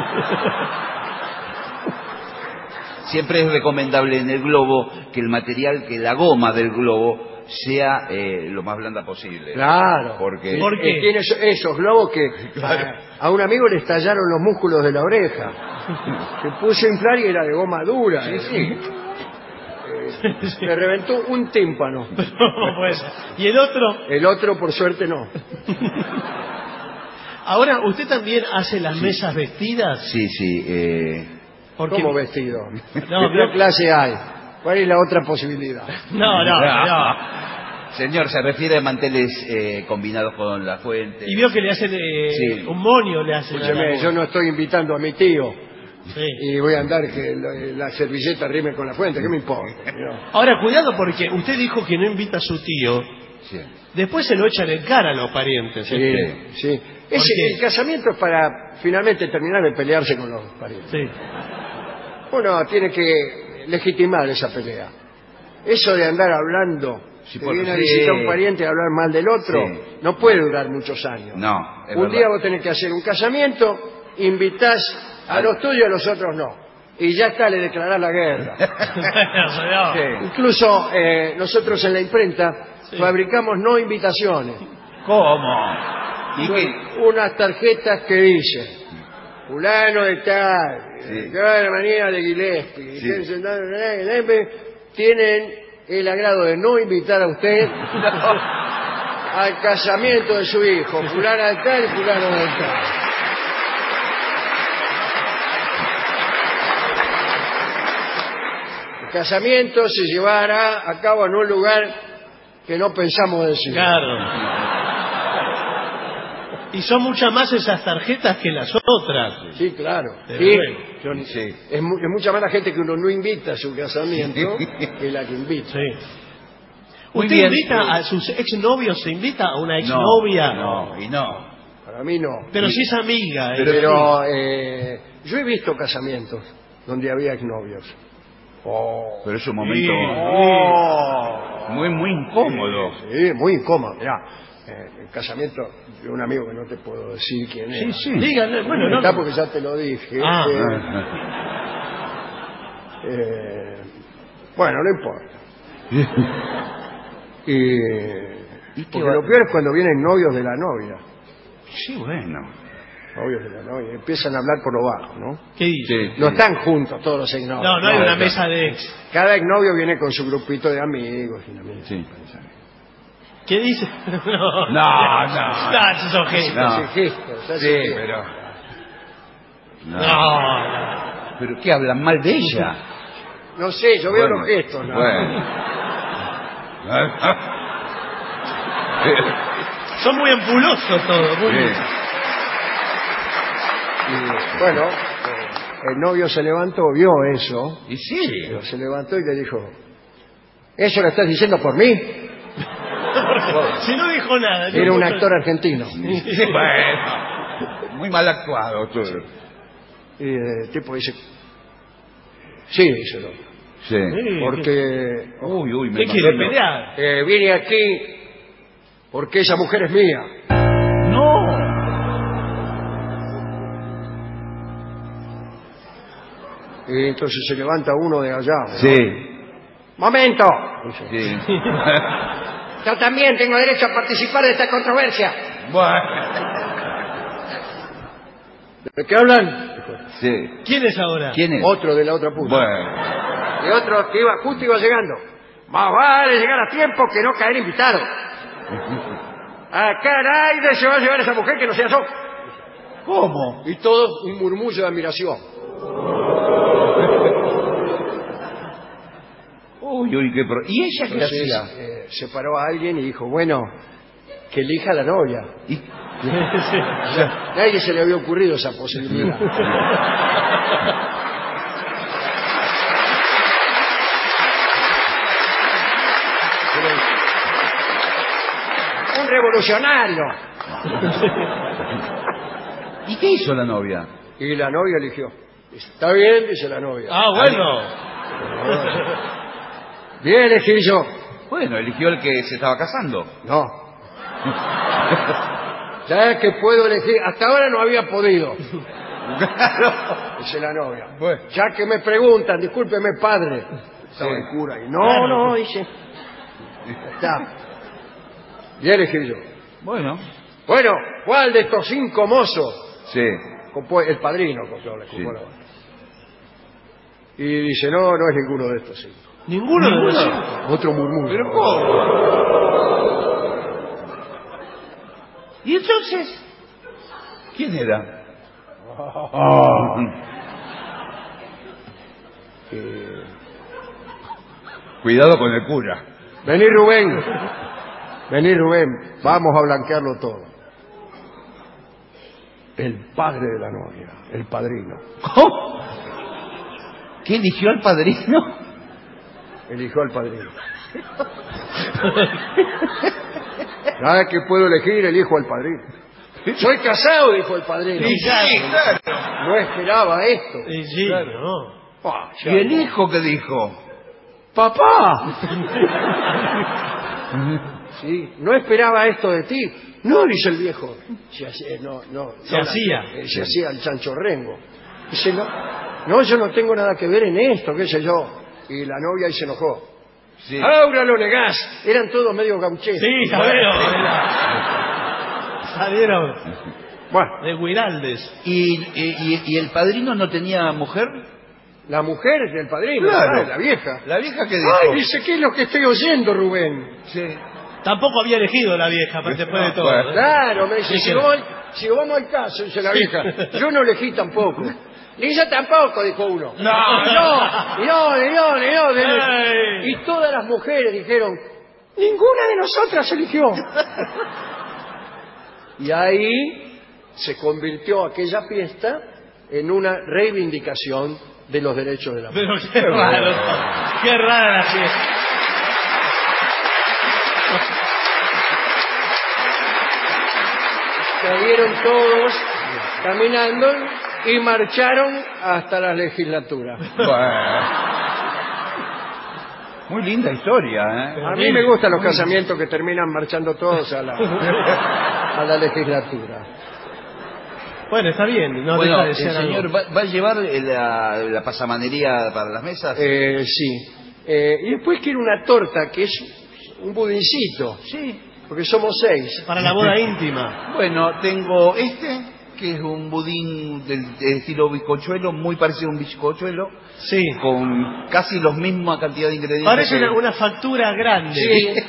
Siempre es recomendable en el globo que el material, que la goma del globo sea lo más blanda posible. Claro. Porque tiene esos globos que a un amigo le estallaron los músculos de la oreja. Se puso a inflar y era de goma dura. Le reventó un tímpano. Pues, ¿y el otro? El otro, por suerte, no. Ahora, ¿usted también hace las mesas vestidas? Sí. ¿Cómo vestido? No, ¿Qué clase hay? ¿Cuál es la otra posibilidad? No. Señor, se refiere a manteles combinados con la fuente. Y vio que le hacen un monio, le hacen. Escúcheme, yo no estoy invitando a mi tío. Y voy a andar que la servilleta rime con la fuente, ¿qué me importa? Ahora, cuidado, porque usted dijo que no invita a su tío. Después se lo echan en cara a los parientes. Sí. El casamiento es para finalmente terminar de pelearse con los parientes. Uno tiene que legitimar esa pelea. Eso de andar hablando, que viene a visitar a un pariente y hablar mal del otro, no puede durar muchos años. No, un día vos tenés que hacer un casamiento, invitás a los tuyos y a los otros no. Y ya está, le declarás la guerra. Incluso nosotros en la imprenta fabricamos no invitaciones. ¿Cómo? Unas tarjetas que dicen: fulano de tal, de la manera de Gillespie, estén sentados en Gillespie, tienen el agrado de no invitar a usted al casamiento de su hijo, fulana de tal y fulano de tal. El casamiento se llevará a cabo en un lugar que no pensamos decir. Claro. Y son muchas más esas tarjetas que las otras. Sí, claro. Sí. Es mucha más la gente que uno no invita a su casamiento que la que invita. ¿Usted invita a sus exnovios? ¿Se invita a una exnovia? No. Para mí no. Pero si es amiga. Pero yo he visto casamientos donde había exnovios. Pero es un momento muy incómodo. Sí, muy incómodo. Mirá, el casamiento de un amigo que no te puedo decir quién es. Sí. Díganle, bueno, está porque ya te lo dije. Bueno, no importa. Porque lo peor es cuando vienen novios de la novia. Sí, bueno. Novios de la novia. Empiezan a hablar por lo bajo, ¿no? ¿Qué dice? No están juntos todos los exnovios. No hay una mesa de ex. Cada exnovio viene con su grupito de amigos. Sí. ¿Qué dice? No, esos son gestos. Sí, pero... No. ¿Pero qué hablan mal de ella? No sé, yo veo los gestos. ¿No? Son muy ampulosos todos. Bueno, el novio se levantó, vio eso. Y sí. Pero se levantó y le dijo: ¿eso lo estás diciendo por mí? Si no dijo nada. Era un actor argentino. Bueno, muy mal actuado todo. Y el tipo dice: sí, dice el otro. Sí. Porque... ¿Qué quiere pelear? Vine aquí porque esa mujer es mía. No. Y entonces se levanta uno de allá. ¿no? Sí. ¡Momento! Dice. Sí. Yo también tengo derecho a participar de esta controversia. ¿De qué hablan? Sí. ¿Quién es ahora? ¿Quién es? Otro de la otra punta. Bueno. Y otro que justo iba llegando. Más vale llegar a tiempo que no caer invitado. Acá nadie se va a llevar a esa mujer que no sea yo. ¿Cómo? Y todo un murmullo de admiración. ¿Y ella qué hacía? Separó a alguien y dijo: bueno, que elija a la novia. Nadie se le había ocurrido esa posibilidad. Un revolucionario. ¿Y qué hizo la novia? Y la novia eligió. Está bien, dice la novia. Bueno. Bien, elegí yo. Bueno, eligió el que se estaba casando. No. Ya que puedo elegir. Hasta ahora no había podido. Dice la novia. Bueno. Ya que me preguntan, discúlpeme, padre. Estaba el cura ahí. No, dice. Está. Y elegí yo. Bueno, ¿cuál de estos 5 mozos? sí. El padrino compró la Sí. Y dice: no es ninguno de estos 5. ¿Ninguno de los 5? Otro murmullo. ¿Pero cómo? ¿Y entonces? ¿Quién era? Cuidado con el cura. Vení, Rubén, vamos a blanquearlo todo. El padre de la novia, el padrino. ¿Cómo? ¿Qué eligió al padrino? Eligió al padrino. Cada que puedo elegir, elijo al padrino. Soy casado, dijo el padrino. Sí, claro. No esperaba esto. Sí, claro. ¿Y el hijo qué dijo? ¡Papá! Sí, no esperaba esto de ti. No, dice el viejo. Se hacía el chanchorrengo. Dice: no, yo no tengo nada que ver en esto, qué sé yo. Y la novia ahí se enojó. Sí. Ahora lo negás. Eran todos medio gaucheros. Sí, salieron. Bueno. De Guiraldes. ¿Y el padrino no tenía mujer? La mujer del padrino, Claro. la vieja. ¿La vieja qué dijo? Ay, dice, ¿qué es lo que estoy oyendo, Rubén? Sí. Tampoco había elegido la vieja, pero después de todo. Bueno. Claro, me dice, Sí, si que- vamos al caso, dice la vieja, yo no elegí tampoco. Ni yo tampoco, dijo uno. No. Ay. Y todas las mujeres dijeron, ninguna de nosotras eligió. Y ahí se convirtió aquella fiesta en una reivindicación de los derechos de la mujer. Pero qué raro. Qué rara la fiesta. Salieron todos caminando y marcharon hasta la legislatura. Muy linda historia, ¿eh? A mí me gustan los casamientos que terminan marchando todos a la legislatura. Bueno, está bien. No Bueno, deja de el ser señor algo. ¿va a llevar la pasamanería para las mesas? Sí. Y después quiero una torta que es un budincito. Sí. Porque somos 6. Para la boda íntima. Bueno, tengo que es un budín del estilo bizcochuelo, muy parecido a un bizcochuelo. Sí. Con casi la misma cantidad de ingredientes. Parece que- una factura grande. Sí.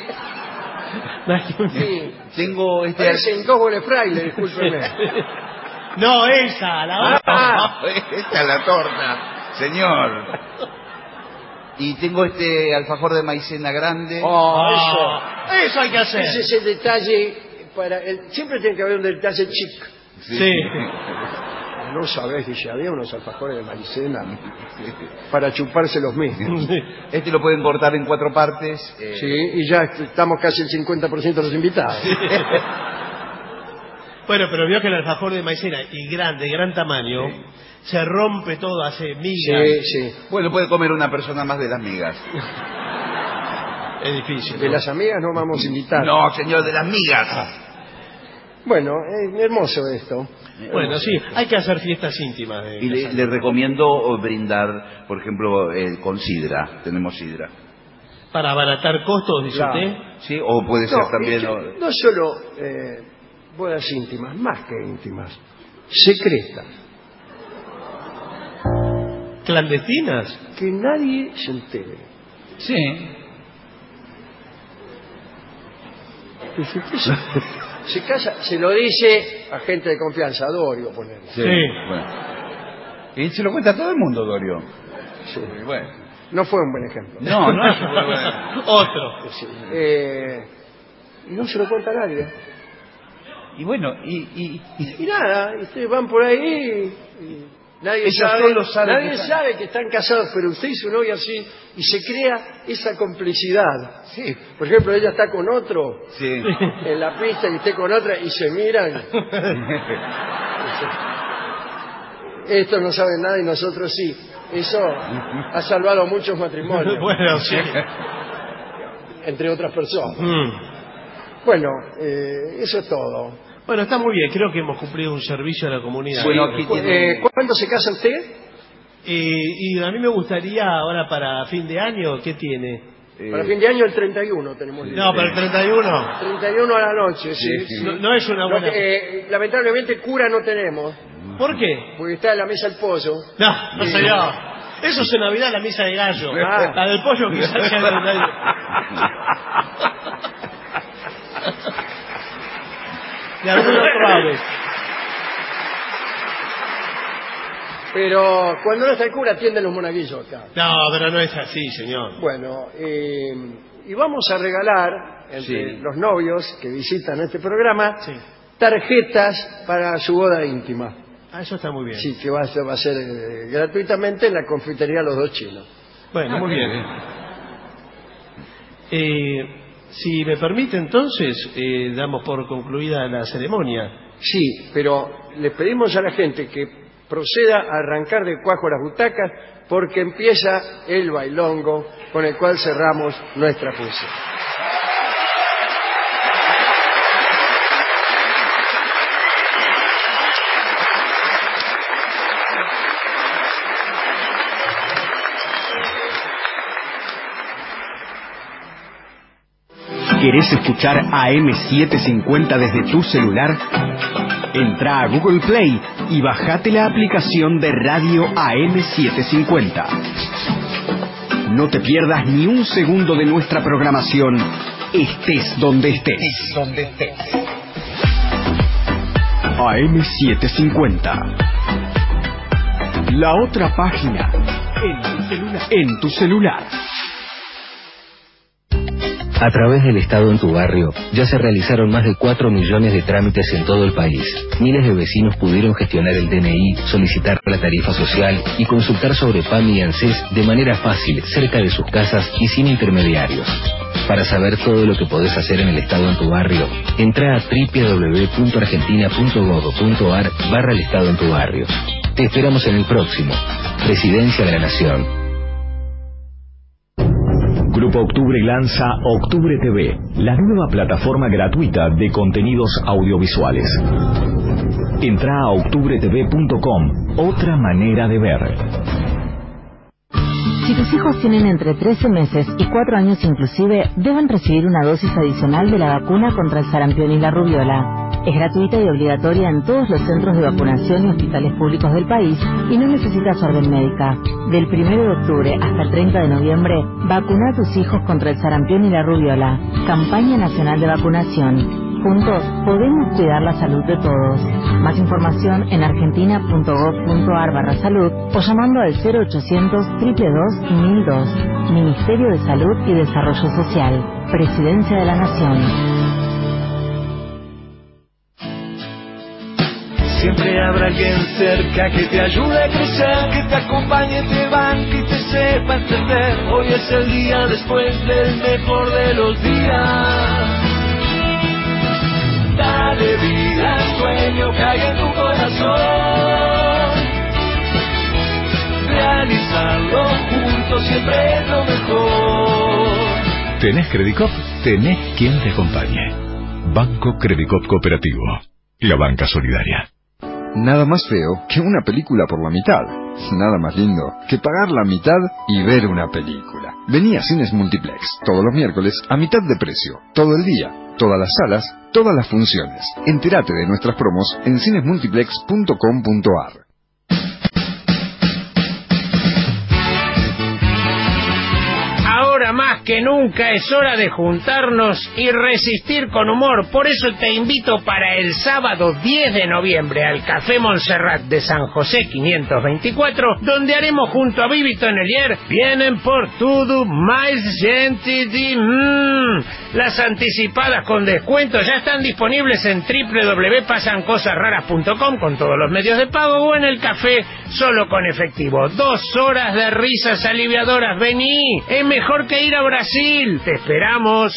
Sí. Tengo Parecen dos goles fraile, discúlpeme. No, esa, la otra. Esta es la torta, señor. Y tengo alfajor de maicena grande. Eso hay que hacer. Ese es el detalle. Siempre tiene que haber un detalle chic. Sí. No sabés, dice, había unos alfajores de maicena para chuparse los mismos. Lo pueden cortar en 4 partes. Sí, y ya estamos casi el 50% de los invitados. Bueno, pero vio que el alfajor de maicena y de gran tamaño, se rompe todo, hace migas. Sí. Bueno, puede comer una persona más de las migas. Es difícil. De las amigas no vamos a invitar. No, señor, de las migas. Bueno, es hermoso esto. Bueno, sí, hay que hacer fiestas íntimas. Y le recomiendo brindar, por ejemplo, con sidra. Tenemos sidra. Para abaratar costos, dice Claro. usted. Sí, o puede ser también. No solo bodas íntimas, más que íntimas, secretas. ¿Clandestinas? Que nadie se entere. Sí. Que se casa, se lo dice a gente de confianza, a Dorio, ponerlo. Sí. Bueno. Y se lo cuenta a todo el mundo, Dorio. Sí. Bueno. No fue un buen ejemplo. No es bueno. Otro. Sí. Y no se lo cuenta a nadie. Y bueno, Y nada, y ustedes van por ahí y nadie Ellos sabe, solo saben nadie que están- sabe que están casados, pero usted y su novia sí, y se crea esa complicidad. Sí. Por ejemplo, ella está con otro Sí. en la pista y usted con otra y se miran. Estos no saben nada y nosotros sí. Eso ha salvado muchos matrimonios, Bueno, sí. entre otras personas. Bueno, eso es todo. Bueno, está muy bien. Creo que hemos cumplido un servicio a la comunidad. Bueno, aquí tiene- ¿Cuándo se casa usted? Y a mí me gustaría ahora para fin de año, ¿qué tiene? Para fin de año el 31 tenemos. No, para el 31. 31 a la noche, sí. Sí. No es una buena... Lamentablemente cura no tenemos, ¿Por qué? porque está en la mesa el pollo. No señor. Eso es en Navidad la misa de gallo. Ah. La del pollo quizás sea de de algún otro ave. Pero cuando no está el cura atienden los monaguillos acá. No, pero no es así, señor. Bueno, y vamos a regalar entre Sí. los novios que visitan este programa tarjetas para su boda íntima. Ah, eso está muy bien. Sí, que va a ser gratuitamente en la confitería Los Dos Chinos. Bueno, muy bien. Si me permite, entonces, damos por concluida la ceremonia. Sí, pero le pedimos a la gente que proceda a arrancar de cuajo las butacas porque empieza el bailongo con el cual cerramos nuestra función. ¿Querés escuchar AM750 desde tu celular? Entra a Google Play y bajate la aplicación de Radio AM750. No te pierdas ni un segundo de nuestra programación, estés donde estés. AM750. La otra página en tu celular. A través del Estado en tu barrio, ya se realizaron más de 4 millones de trámites en todo el país. Miles de vecinos pudieron gestionar el DNI, solicitar la tarifa social y consultar sobre PAMI y ANSES de manera fácil, cerca de sus casas y sin intermediarios. Para saber todo lo que podés hacer en el Estado en tu barrio, entra a www.argentina.gov.ar/el Estado en tu barrio. Te esperamos en el próximo. Presidencia de la Nación. Grupo Octubre lanza Octubre TV, la nueva plataforma gratuita de contenidos audiovisuales. Entra a octubretv.com, otra manera de ver. Si tus hijos tienen entre 13 meses y 4 años inclusive, deben recibir una dosis adicional de la vacuna contra el sarampión y la rubiola. Es gratuita y obligatoria en todos los centros de vacunación y hospitales públicos del país y no necesitas orden médica. Del 1 de octubre hasta el 30 de noviembre, vacuna a tus hijos contra el sarampión y la rubiola. Campaña Nacional de Vacunación. Juntos podemos cuidar la salud de todos. Más información en argentina.gov.ar/salud o llamando al 0800 222 1002. Ministerio de Salud y Desarrollo Social. Presidencia de la Nación. Siempre habrá alguien cerca que te ayude a crecer, que te acompañe, te banque y te sepa entender. Hoy es el día después del mejor de los días. Dale vida al sueño que hay en tu corazón. Realizarlo juntos siempre es lo mejor. ¿Tenés Credicop? Tenés quien te acompañe. Banco Credicop Cooperativo. La banca solidaria. Nada más feo que una película por la mitad. Nada más lindo que pagar la mitad y ver una película. Vení a Cines Multiplex todos los miércoles a mitad de precio, todo el día, todas las salas, todas las funciones. Entérate de nuestras promos en cinesmultiplex.com.ar. Ahora más que nunca es hora de juntarnos y resistir con humor. Por eso te invito para el sábado 10 de noviembre al Café Montserrat de San José 524, donde haremos junto a Vivi Tonelier Vienen por tudo mais gente de... Las anticipadas con descuento ya están disponibles en www.pasancosasraras.com con todos los medios de pago o en el café solo con efectivo. 2 horas de risas aliviadoras. Vení, es mejor que ir a Brasil. Te esperamos.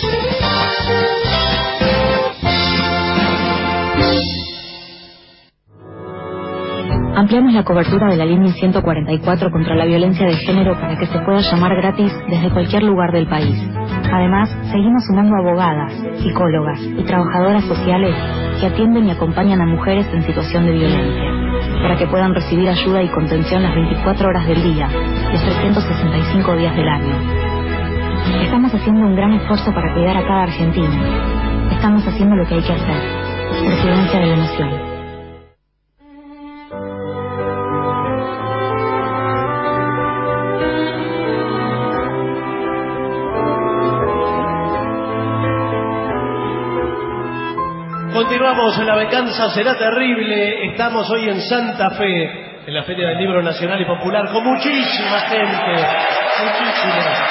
Ampliamos la cobertura de la línea 144 contra la violencia de género para que se pueda llamar gratis desde cualquier lugar del país. Además, seguimos sumando abogadas, psicólogas y trabajadoras sociales que atienden y acompañan a mujeres en situación de violencia, para que puedan recibir ayuda y contención las 24 horas del día, los 365 días del año. Estamos haciendo un gran esfuerzo para cuidar a cada argentino. Estamos haciendo lo que hay que hacer. Presidencia de la Nación. Continuamos, la venganza será terrible. Estamos hoy en Santa Fe, en la Feria del Libro Nacional y Popular, con muchísima gente. Muchísima.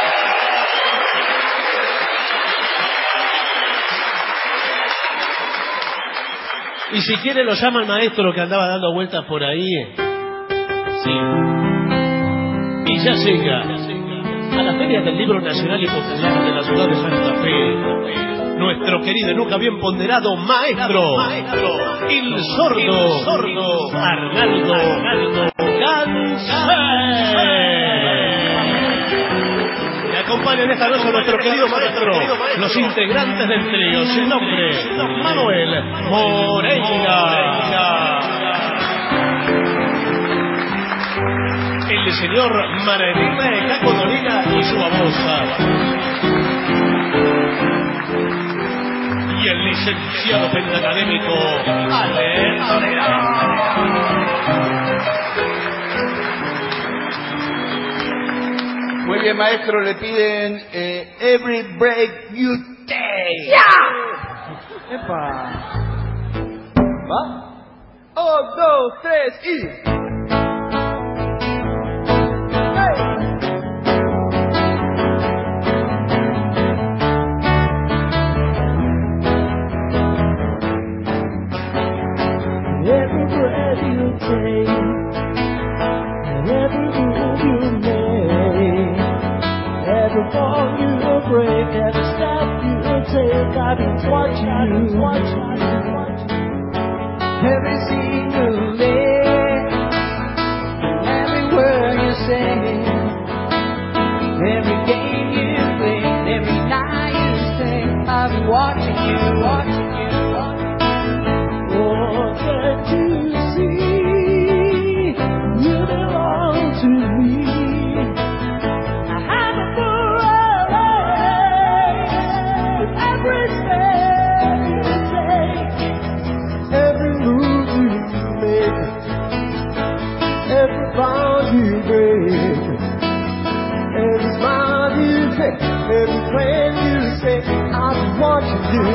Y si quiere lo llama el maestro que andaba dando vueltas por ahí. Sí. Y ya llega a la Feria del Libro Nacional y Popular de la ciudad de Santa Fe nuestro querido y nunca bien ponderado maestro, el sordo Arnaldo Gansé. Me acompañan esta noche nuestro querido maestro, los integrantes del trío, sin nombre, Manuel Moreira, el señor Maranita Caco Dolina y su babosa. Y y el licenciado pentacadémico Ale. Muy bien, maestro, le piden Every Break You Take. ¡Epa! ¿Va? 1, 2, 3 y... Every breath you take, every move you make, every fall you break, every step you take, I've been watching you. Every scene you live, every word you say, every game you play, every night you stay, I've been watching you. Oh, can't you see? You belong to me. I have a forever with every step you take, every move you make, every bond you break, every smile you take, every plan you say. I'll be watching you.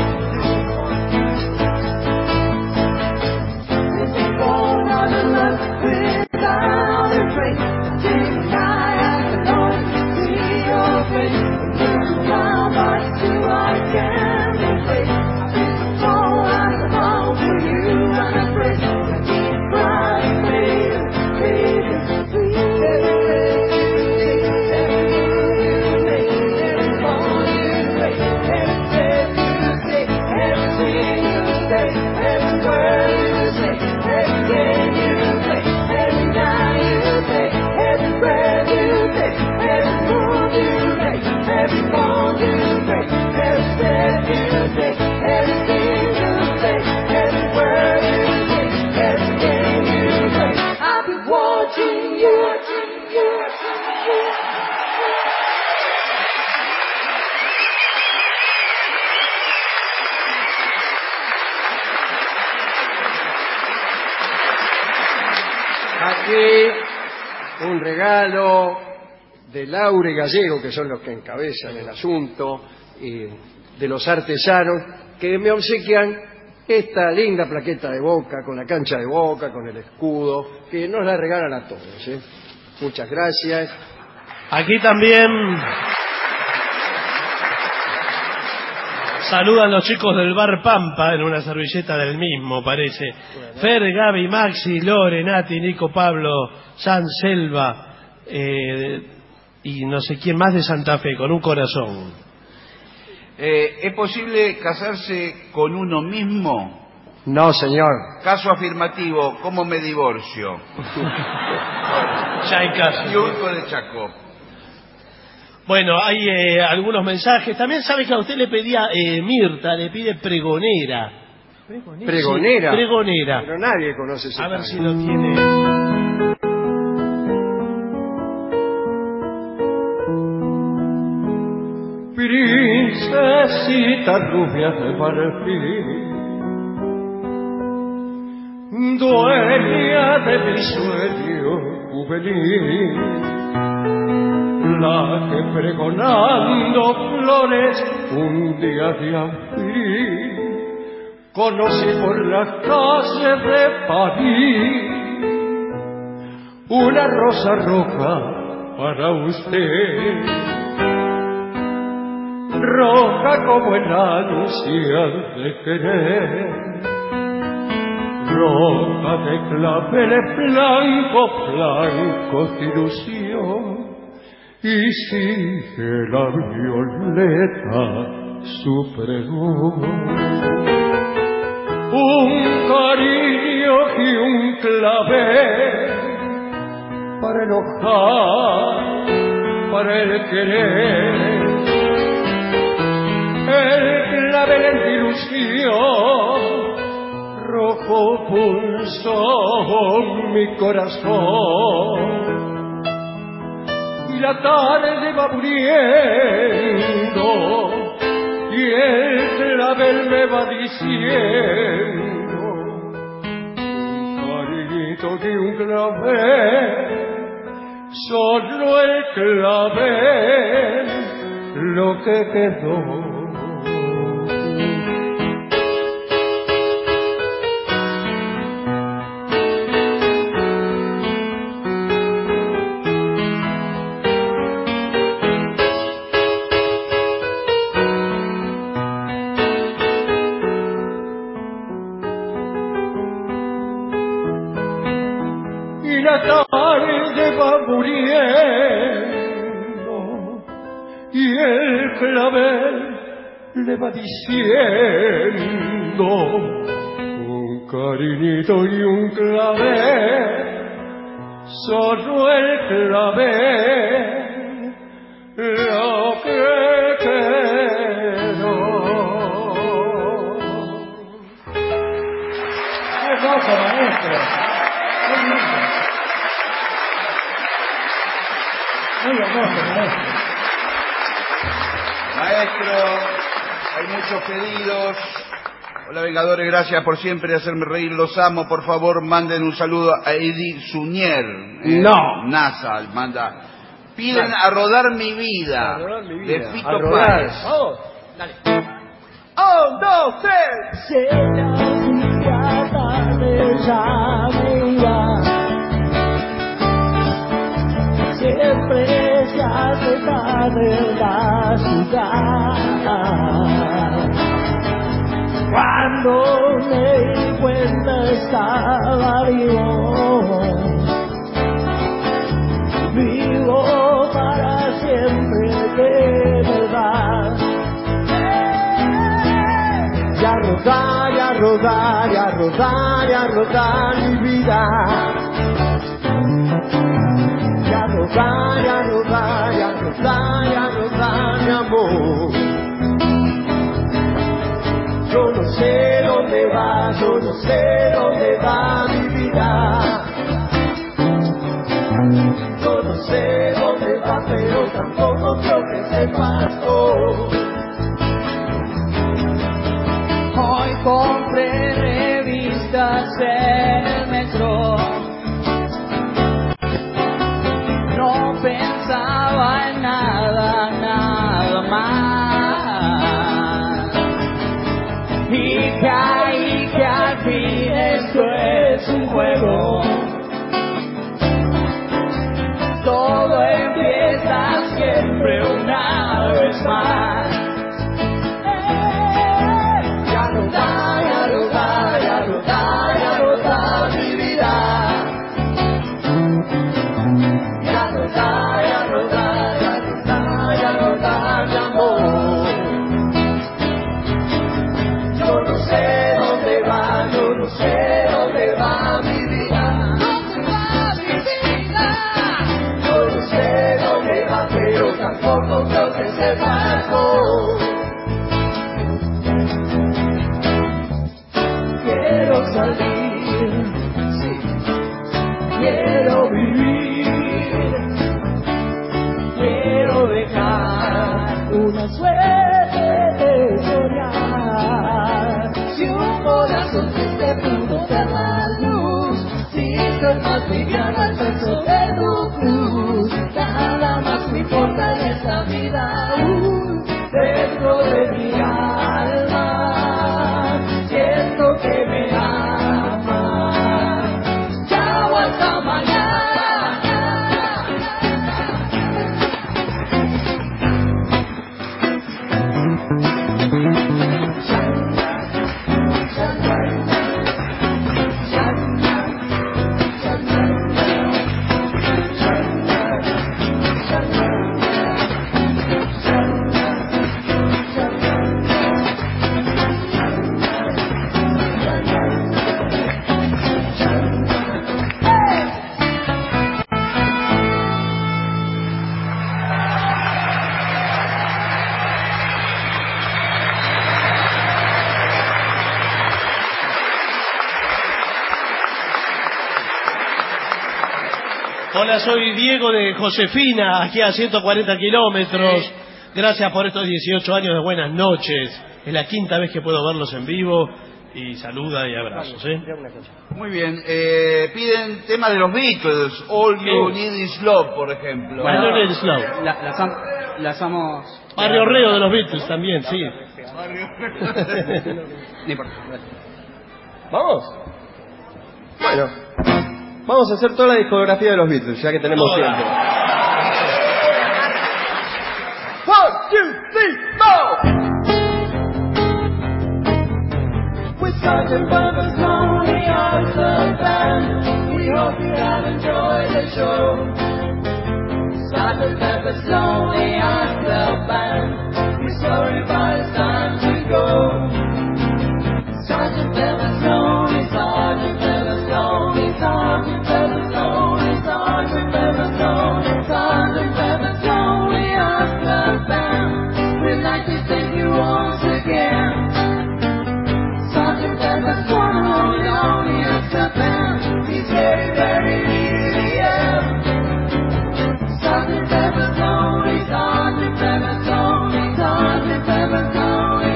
Without a trace, take my eye, I can only see your face. Look around, but you I can't replace. I've been so long, I long for you, and I pray to keep crying, baby, baby, please. Every fall you break, every step you take, everything you say, every word you say, every game you play. Every night you take, every breath you take, every move you make, every bond you break, every step you take, everything you say, every word you take, every game you play. I'll be watching you. Aquí un regalo de Laure Gallego, que son los que encabezan el asunto, y de los artesanos, que me obsequian esta linda plaqueta de Boca, con la cancha de Boca, con el escudo, que nos la regalan a todos. Muchas gracias. Aquí también saludan los chicos del Bar Pampa en una servilleta del mismo, parece. Fer, Gaby, Maxi, Lore, Nati, Nico, Pablo, San Selva y no sé quién más de Santa Fe, con un corazón. ¿Es posible casarse con uno mismo? No, señor. Caso afirmativo, ¿cómo me divorcio? Ya hay casos. Y Urco de Chaco. Bueno, hay algunos mensajes. También sabe que a usted le pedía Mirta, le pide pregonera. ¿Pregonera? Sí, pregonera. Pero nadie conoce ese A ver tango. si lo tiene. Princesita rubia de marfil, dueña de mi sueño juvenil, la que pregonando flores un día de abril conocí por las calles de París, una rosa roja para usted, roja como el ansia de querer, roja de claveles blancos, blancos de ilusión, y sigue la violeta su pregón. Un cariño y un clavel para enojar, para el querer, el clavel en ilusión, rojo pulsó mi corazón, y la tarde va muriendo, y el clavel me va diciendo, cariñito de un clavel, solo el clavel lo que quedó. Y la tarde va muriendo y el clavel le va diciendo, un cariñito y un clavel, solo el clavel lo que quedó. ¡Qué cosa, maestro! Muy hermoso, maestro. Maestro, hay muchos pedidos. Hola, Vengadores, gracias por siempre hacerme reír, los amo. Por favor, manden un saludo a Eddie Suñer. No. NASA manda. Piden a rodar mi vida. De Fito A rodar. Páez. Vamos, dale. 1, 2, 3. Se hacía tarde, ya me iba. Siempre se hace tarde en la ciudad. Cuando me di cuenta estaba vivo para siempre de verdad. Y a rodar, y a rodar, y a rodar, y a rodar mi vida. Y a rodar, y a rodar, y a rodar, y a rodar mi amor. Yo no sé dónde va, yo no sé dónde va mi vida. Yo no sé dónde va, pero tampoco creo que sepas tú. Hoy compré revistas en el metro. No pensaba en nada, nada más. Y caí que al fin esto es un juego. Todo empieza siempre una vez más. Y a rodar, y a rodar, y a rodar, y a rodar mi vida. Y a rodar, y a rodar, y a rodar, y a rodar mi amor. Yo no sé dónde va, yo no sé dónde va mi vida. ¿Dónde va mi vida? Yo no sé dónde va, pero tampoco creo que sepa algo. Quiero salir, sí. Quiero vivir. Quiero dejar una suerte de soñar. Si un corazón triste pudo ver la luz, si ser más liviano el peso de tu cruz, nada más me importa en esta vida aún. Dentro de mi alma siento que me ama. Chao, hasta mañana. Hola, soy Diego de Josefina, aquí a 140 kilómetros. Gracias por estos 18 años de buenas noches. Es la quinta vez que puedo verlos en vivo y saluda y abrazos. Muy bien. Piden tema de los Beatles, All You Need Is Love, por ejemplo. All You Need Is Love. La hacemos... Barrio Reo de los Beatles también, sí. Ni por favor. ¿Vamos? Bueno, vamos a hacer toda la discografía de los Beatles, ya que tenemos tiempo. 1, 2, 3, 4! With Sgt. Pepper's Lonely Hearts Club Band, we hope you have enjoyed the show. Sgt. Pepper's Lonely Hearts Club Band, we're sorry but it's time to go. Sgt. Pepper's Lonely, Sgt. Pepper's Lonely, Sgt. Pepper's Lonely, Sgt. Pepper's Lonely, Sgt. Pepper's Lonely Hearts Club Band, we'd like to thank you once again. Sgt. Pepper's Lonely Hearts Club Band, he's very, very near the end. Sgt. Pepper's Lonely, Sgt. Pepper's Lonely, Sgt. Pepper's Lonely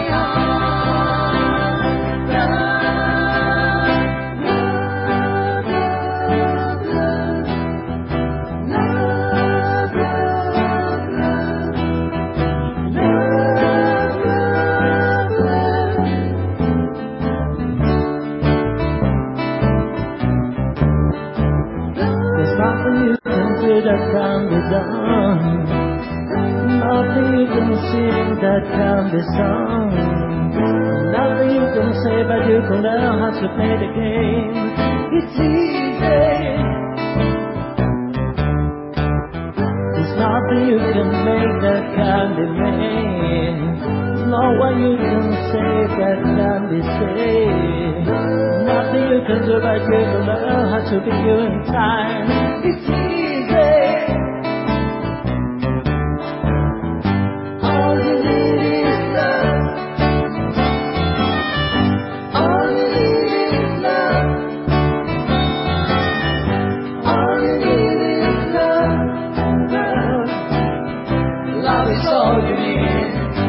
There's nothing you can do that can be done. Nothing you can sing that can be sung. Nothing you can say, but you can learn how to play the game. It's easy. There's nothing you can make that can be made. No one you can say that can be said. Nothing you can do, but you can learn how to be you in time. It's easy. All you need is love. All you need is love. All you need is love. Love. Love is all you need.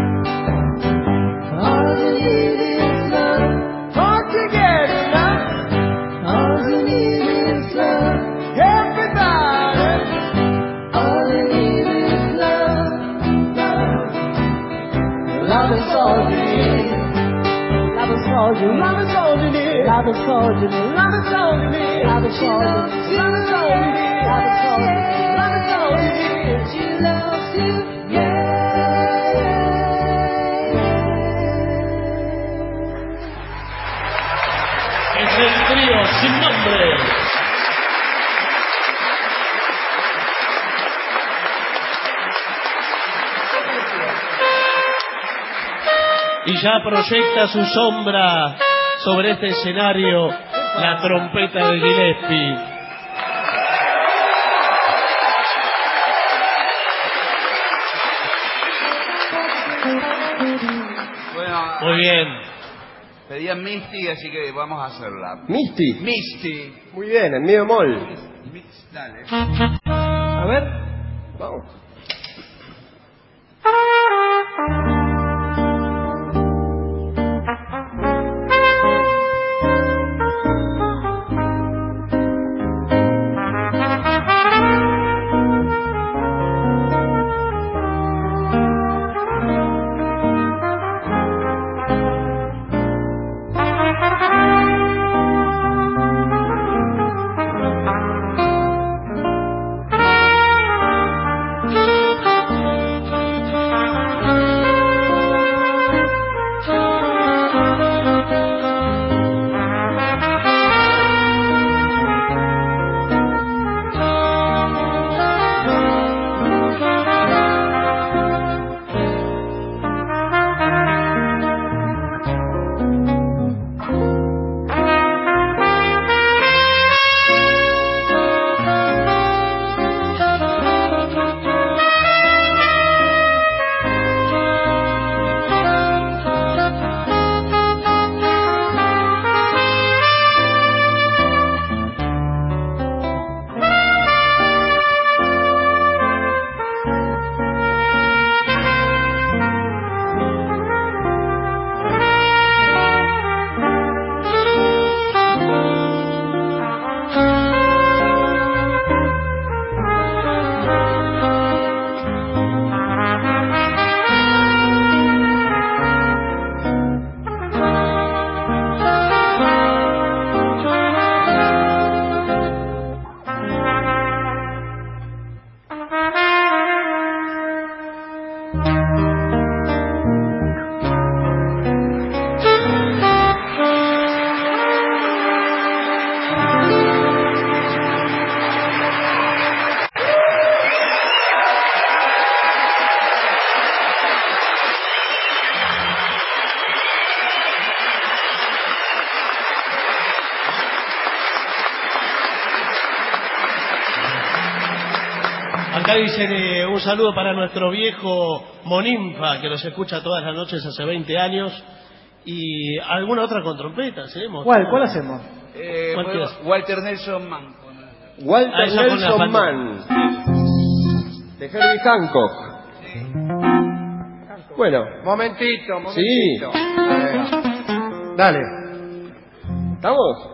All you need is love. All together now. All you need is love. Everybody. All you need is love. Love. Love is all you need. Love is all you need. Love is all you need. Love is all you need. Love is all you need. Love is all you need. Love is all you need. Love is all you need. Love is all you need. She loves you. Es el trío sin nombre. Y ya proyecta su sombra sobre este escenario la trompeta de Gillespie. Bueno, Muy bien. pedían Misty, así que vamos a hacerla. ¿Misty? Misty. Muy bien, en mi bemol. Dale. A ver, vamos. Thank Acá dicen un saludo para nuestro viejo Moninfa, que nos escucha todas las noches hace 20 años. Y alguna otra con trompeta hacemos. ¿Cuál hacemos? Walter Nelson Mann. Walter Nelson Mann. De Herbie Hancock. Bueno. Momentito. Sí. Dale. ¿Estamos?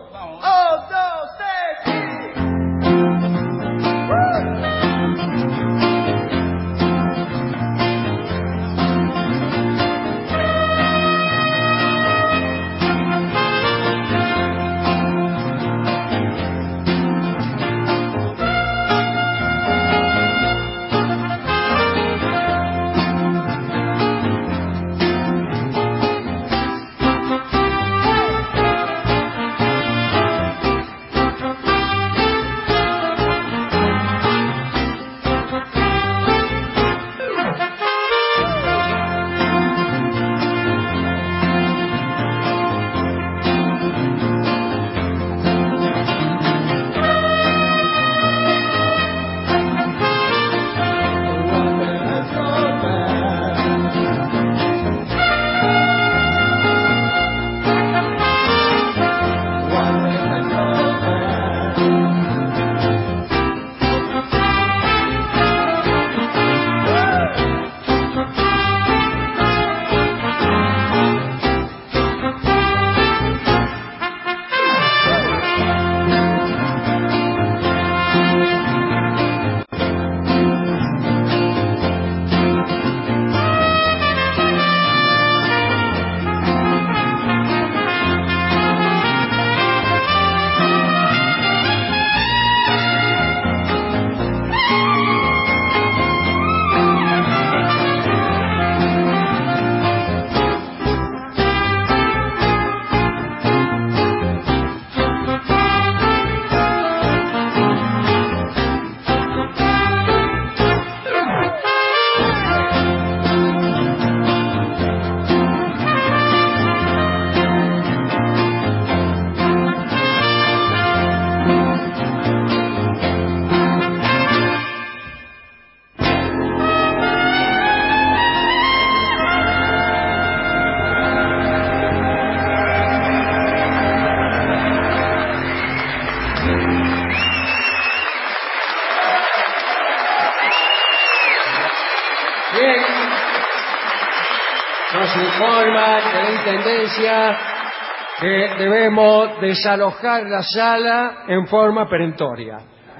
Nos informan de la Intendencia que debemos desalojar la sala en forma perentoria.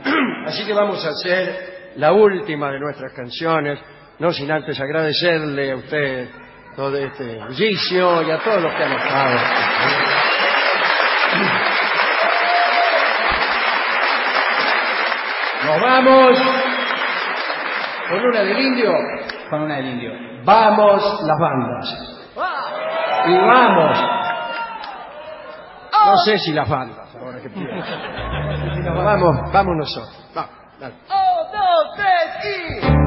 Así que vamos a hacer la última de nuestras canciones, no sin antes agradecerle a usted todo este bullicio y a todos los que han estado. Nos vamos con una del Indio. Con una del Indio. Vamos las bandas. Y vamos. No sé si las bandas, ahora que pienso. Vamos nosotros. Vamos, dale. 1, 2, 3 y...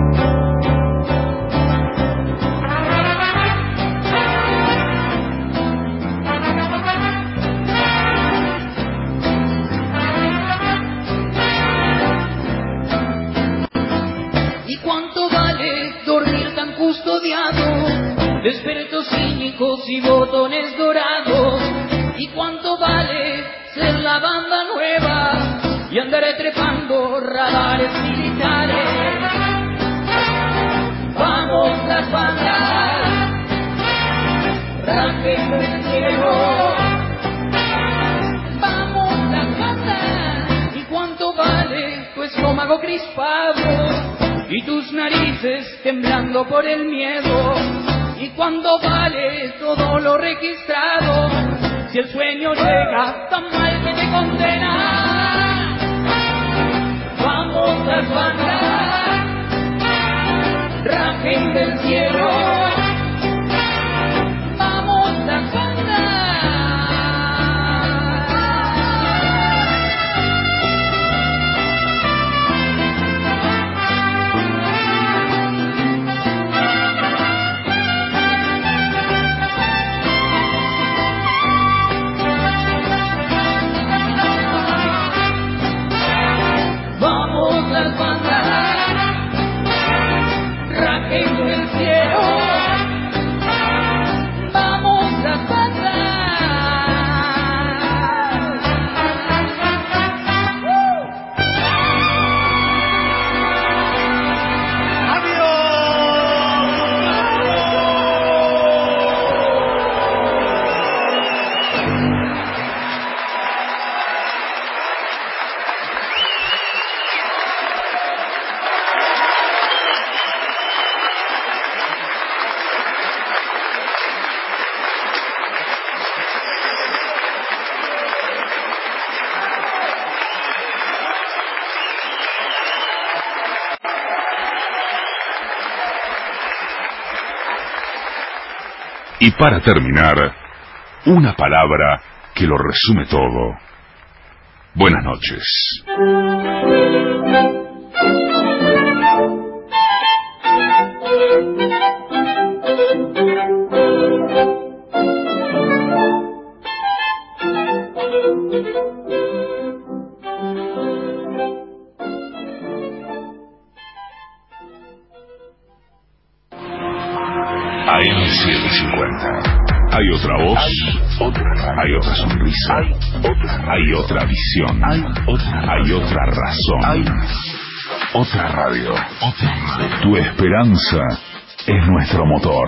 ¿Y cuánto vale dormir tan custodiado de espíritus cínicos y botones dorados? ¿Y cuánto vale ser la banda nueva y andar trepando radares militares? Vamos las bandas, rajen del cielo. Vamos las bandas. ¿Y cuánto vale tu estómago crispado y tus narices temblando por el miedo? ¿Y cuánto vale todo lo registrado si el sueño llega tan mal que te condena? Vamos las bandas, rajen del cielo. Vamos las bandas. Y para terminar, una palabra que lo resume todo. Buenas noches. AM750. Hay otra voz, hay otra sonrisa, hay otra visión, hay otra razón, otra radio. Tu esperanza es nuestro motor.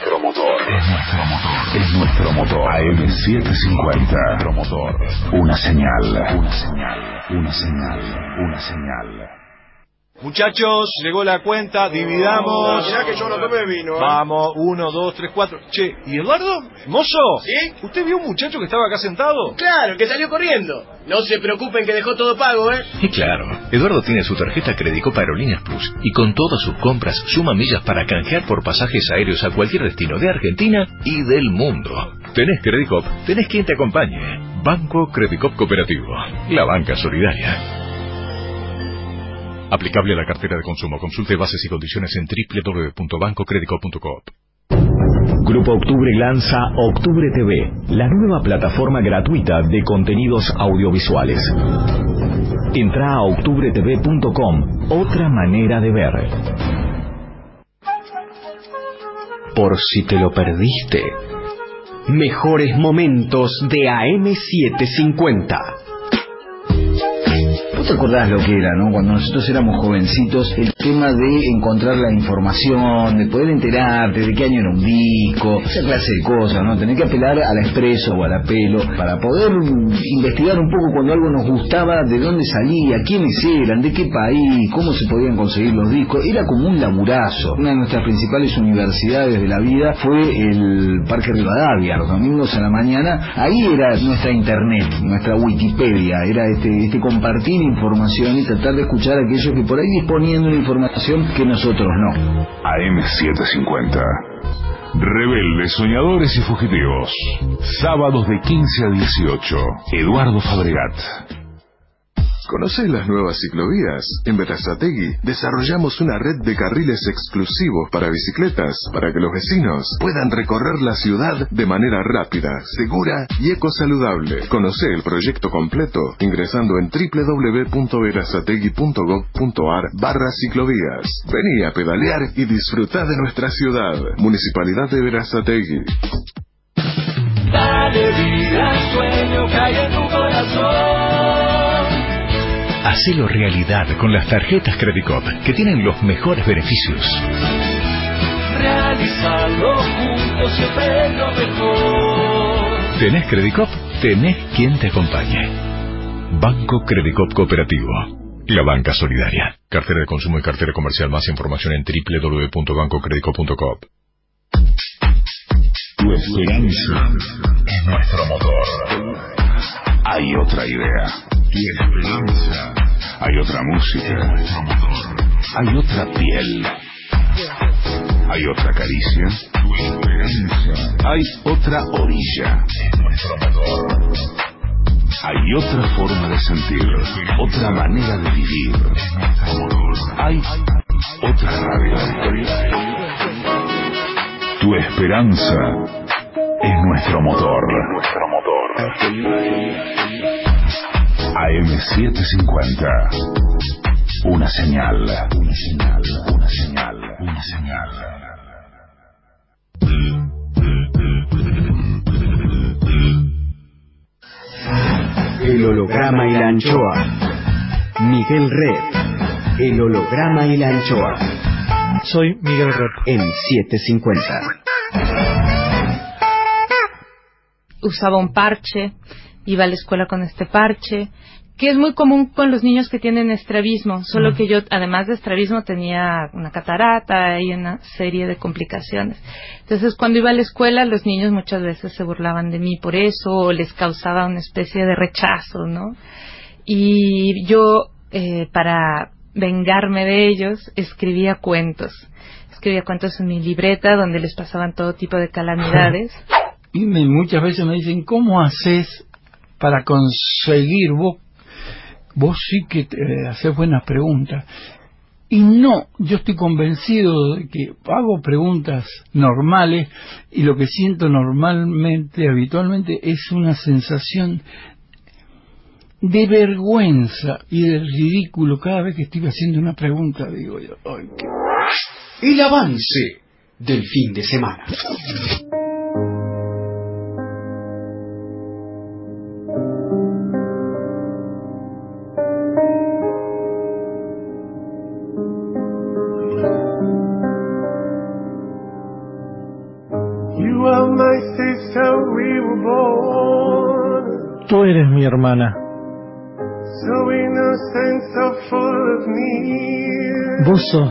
Es nuestro motor. AM750. Nuestro motor. Una señal. Una señal. Muchachos, llegó la cuenta, dividamos. Mirá que yo no tomé vino. Vamos, 1, 2, 3, 4. Che, ¿y Eduardo? ¿Mozo? ¿Sí? ¿Usted vio un muchacho que estaba acá sentado? Claro, que salió corriendo. No se preocupen que dejó todo pago, ¿eh? Y claro, Eduardo tiene su tarjeta Credicop Aerolíneas Plus y con todas sus compras suma millas para canjear por pasajes aéreos a cualquier destino de Argentina y del mundo. Tenés Credicop, tenés quien te acompañe. Banco Credicop Cooperativo, la banca solidaria. Aplicable a la cartera de consumo. Consulte bases y condiciones en www.bancocredicop.coop. Grupo Octubre lanza Octubre TV, la nueva plataforma gratuita de contenidos audiovisuales. Entra a octubretv.com, otra manera de ver. Por si te lo perdiste, mejores momentos de AM750. ¿Vos te acordás lo que era, no? Cuando nosotros éramos jovencitos, el tema de encontrar la información, de poder enterarte de qué año era un disco, esa clase de cosas, ¿no? Tener que apelar a la Expreso o a la Pelo para poder investigar un poco cuando algo nos gustaba, de dónde salía, quiénes eran, de qué país, cómo se podían conseguir los discos. Era como un laburazo. Una de nuestras principales universidades de la vida fue el Parque Rivadavia, los domingos a la mañana. Ahí era nuestra internet, nuestra Wikipedia, era este compartir información y tratar de escuchar a aquellos que por ahí disponían de una información que nosotros no. AM750. Rebeldes, soñadores y fugitivos. Sábados de 15 a 18. Eduardo Fabregat. ¿Conocés las nuevas ciclovías? En Berazategui desarrollamos una red de carriles exclusivos para bicicletas, para que los vecinos puedan recorrer la ciudad de manera rápida, segura y ecosaludable. Conocé el proyecto completo ingresando en www.berazategui.gov.ar/ciclovías. Vení a pedalear y disfrutá de nuestra ciudad. Municipalidad de Berazategui. Dale vida al sueño que hay en tu corazón. Hacelo realidad con las tarjetas Credicop, que tienen los mejores beneficios. Realizarlo juntos siempre es lo mejor. ¿Tenés Credicop? Tenés quien te acompañe. Banco Credicop Cooperativo, la banca solidaria. Cartera de consumo y cartera comercial. Más información en www.bancocredicop.coop. Tu esperanza es nuestro motor. Hay otra idea. Tu esperanza. Hay otra música. Hay otra piel. Hay otra caricia. Tu esperanza. Hay otra orilla. Es nuestro motor. Hay otra forma de sentir. Otra manera de vivir. Es nuestro motor. Hay otra radio. Tu esperanza es nuestro motor. AM750. Una señal. Una señal. Una señal. Una señal. El holograma y la anchoa. Miguel Red. El holograma y la anchoa. Soy Miguel Red. En 750. Usaba un parche, iba a la escuela con este parche, que es muy común con los niños que tienen estrabismo, solo que yo, además de estrabismo, tenía una catarata y una serie de complicaciones. Entonces, cuando iba a la escuela, los niños muchas veces se burlaban de mí por eso, o les causaba una especie de rechazo, ¿no? Y yo, para vengarme de ellos, escribía cuentos escribía cuentos en mi libreta donde les pasaban todo tipo de calamidades. Y muchas veces me dicen, ¿cómo haces para conseguir? Vos sí que haces buenas preguntas. Y no, yo estoy convencido de que hago preguntas normales y lo que siento normalmente, habitualmente, es una sensación de vergüenza y de ridículo cada vez que estoy haciendo una pregunta. Digo yo, ¡ay, qué... El avance del fin de semana. You are my sister, we were born Tú eres mi hermana. so innocent, so full of need. Vos sos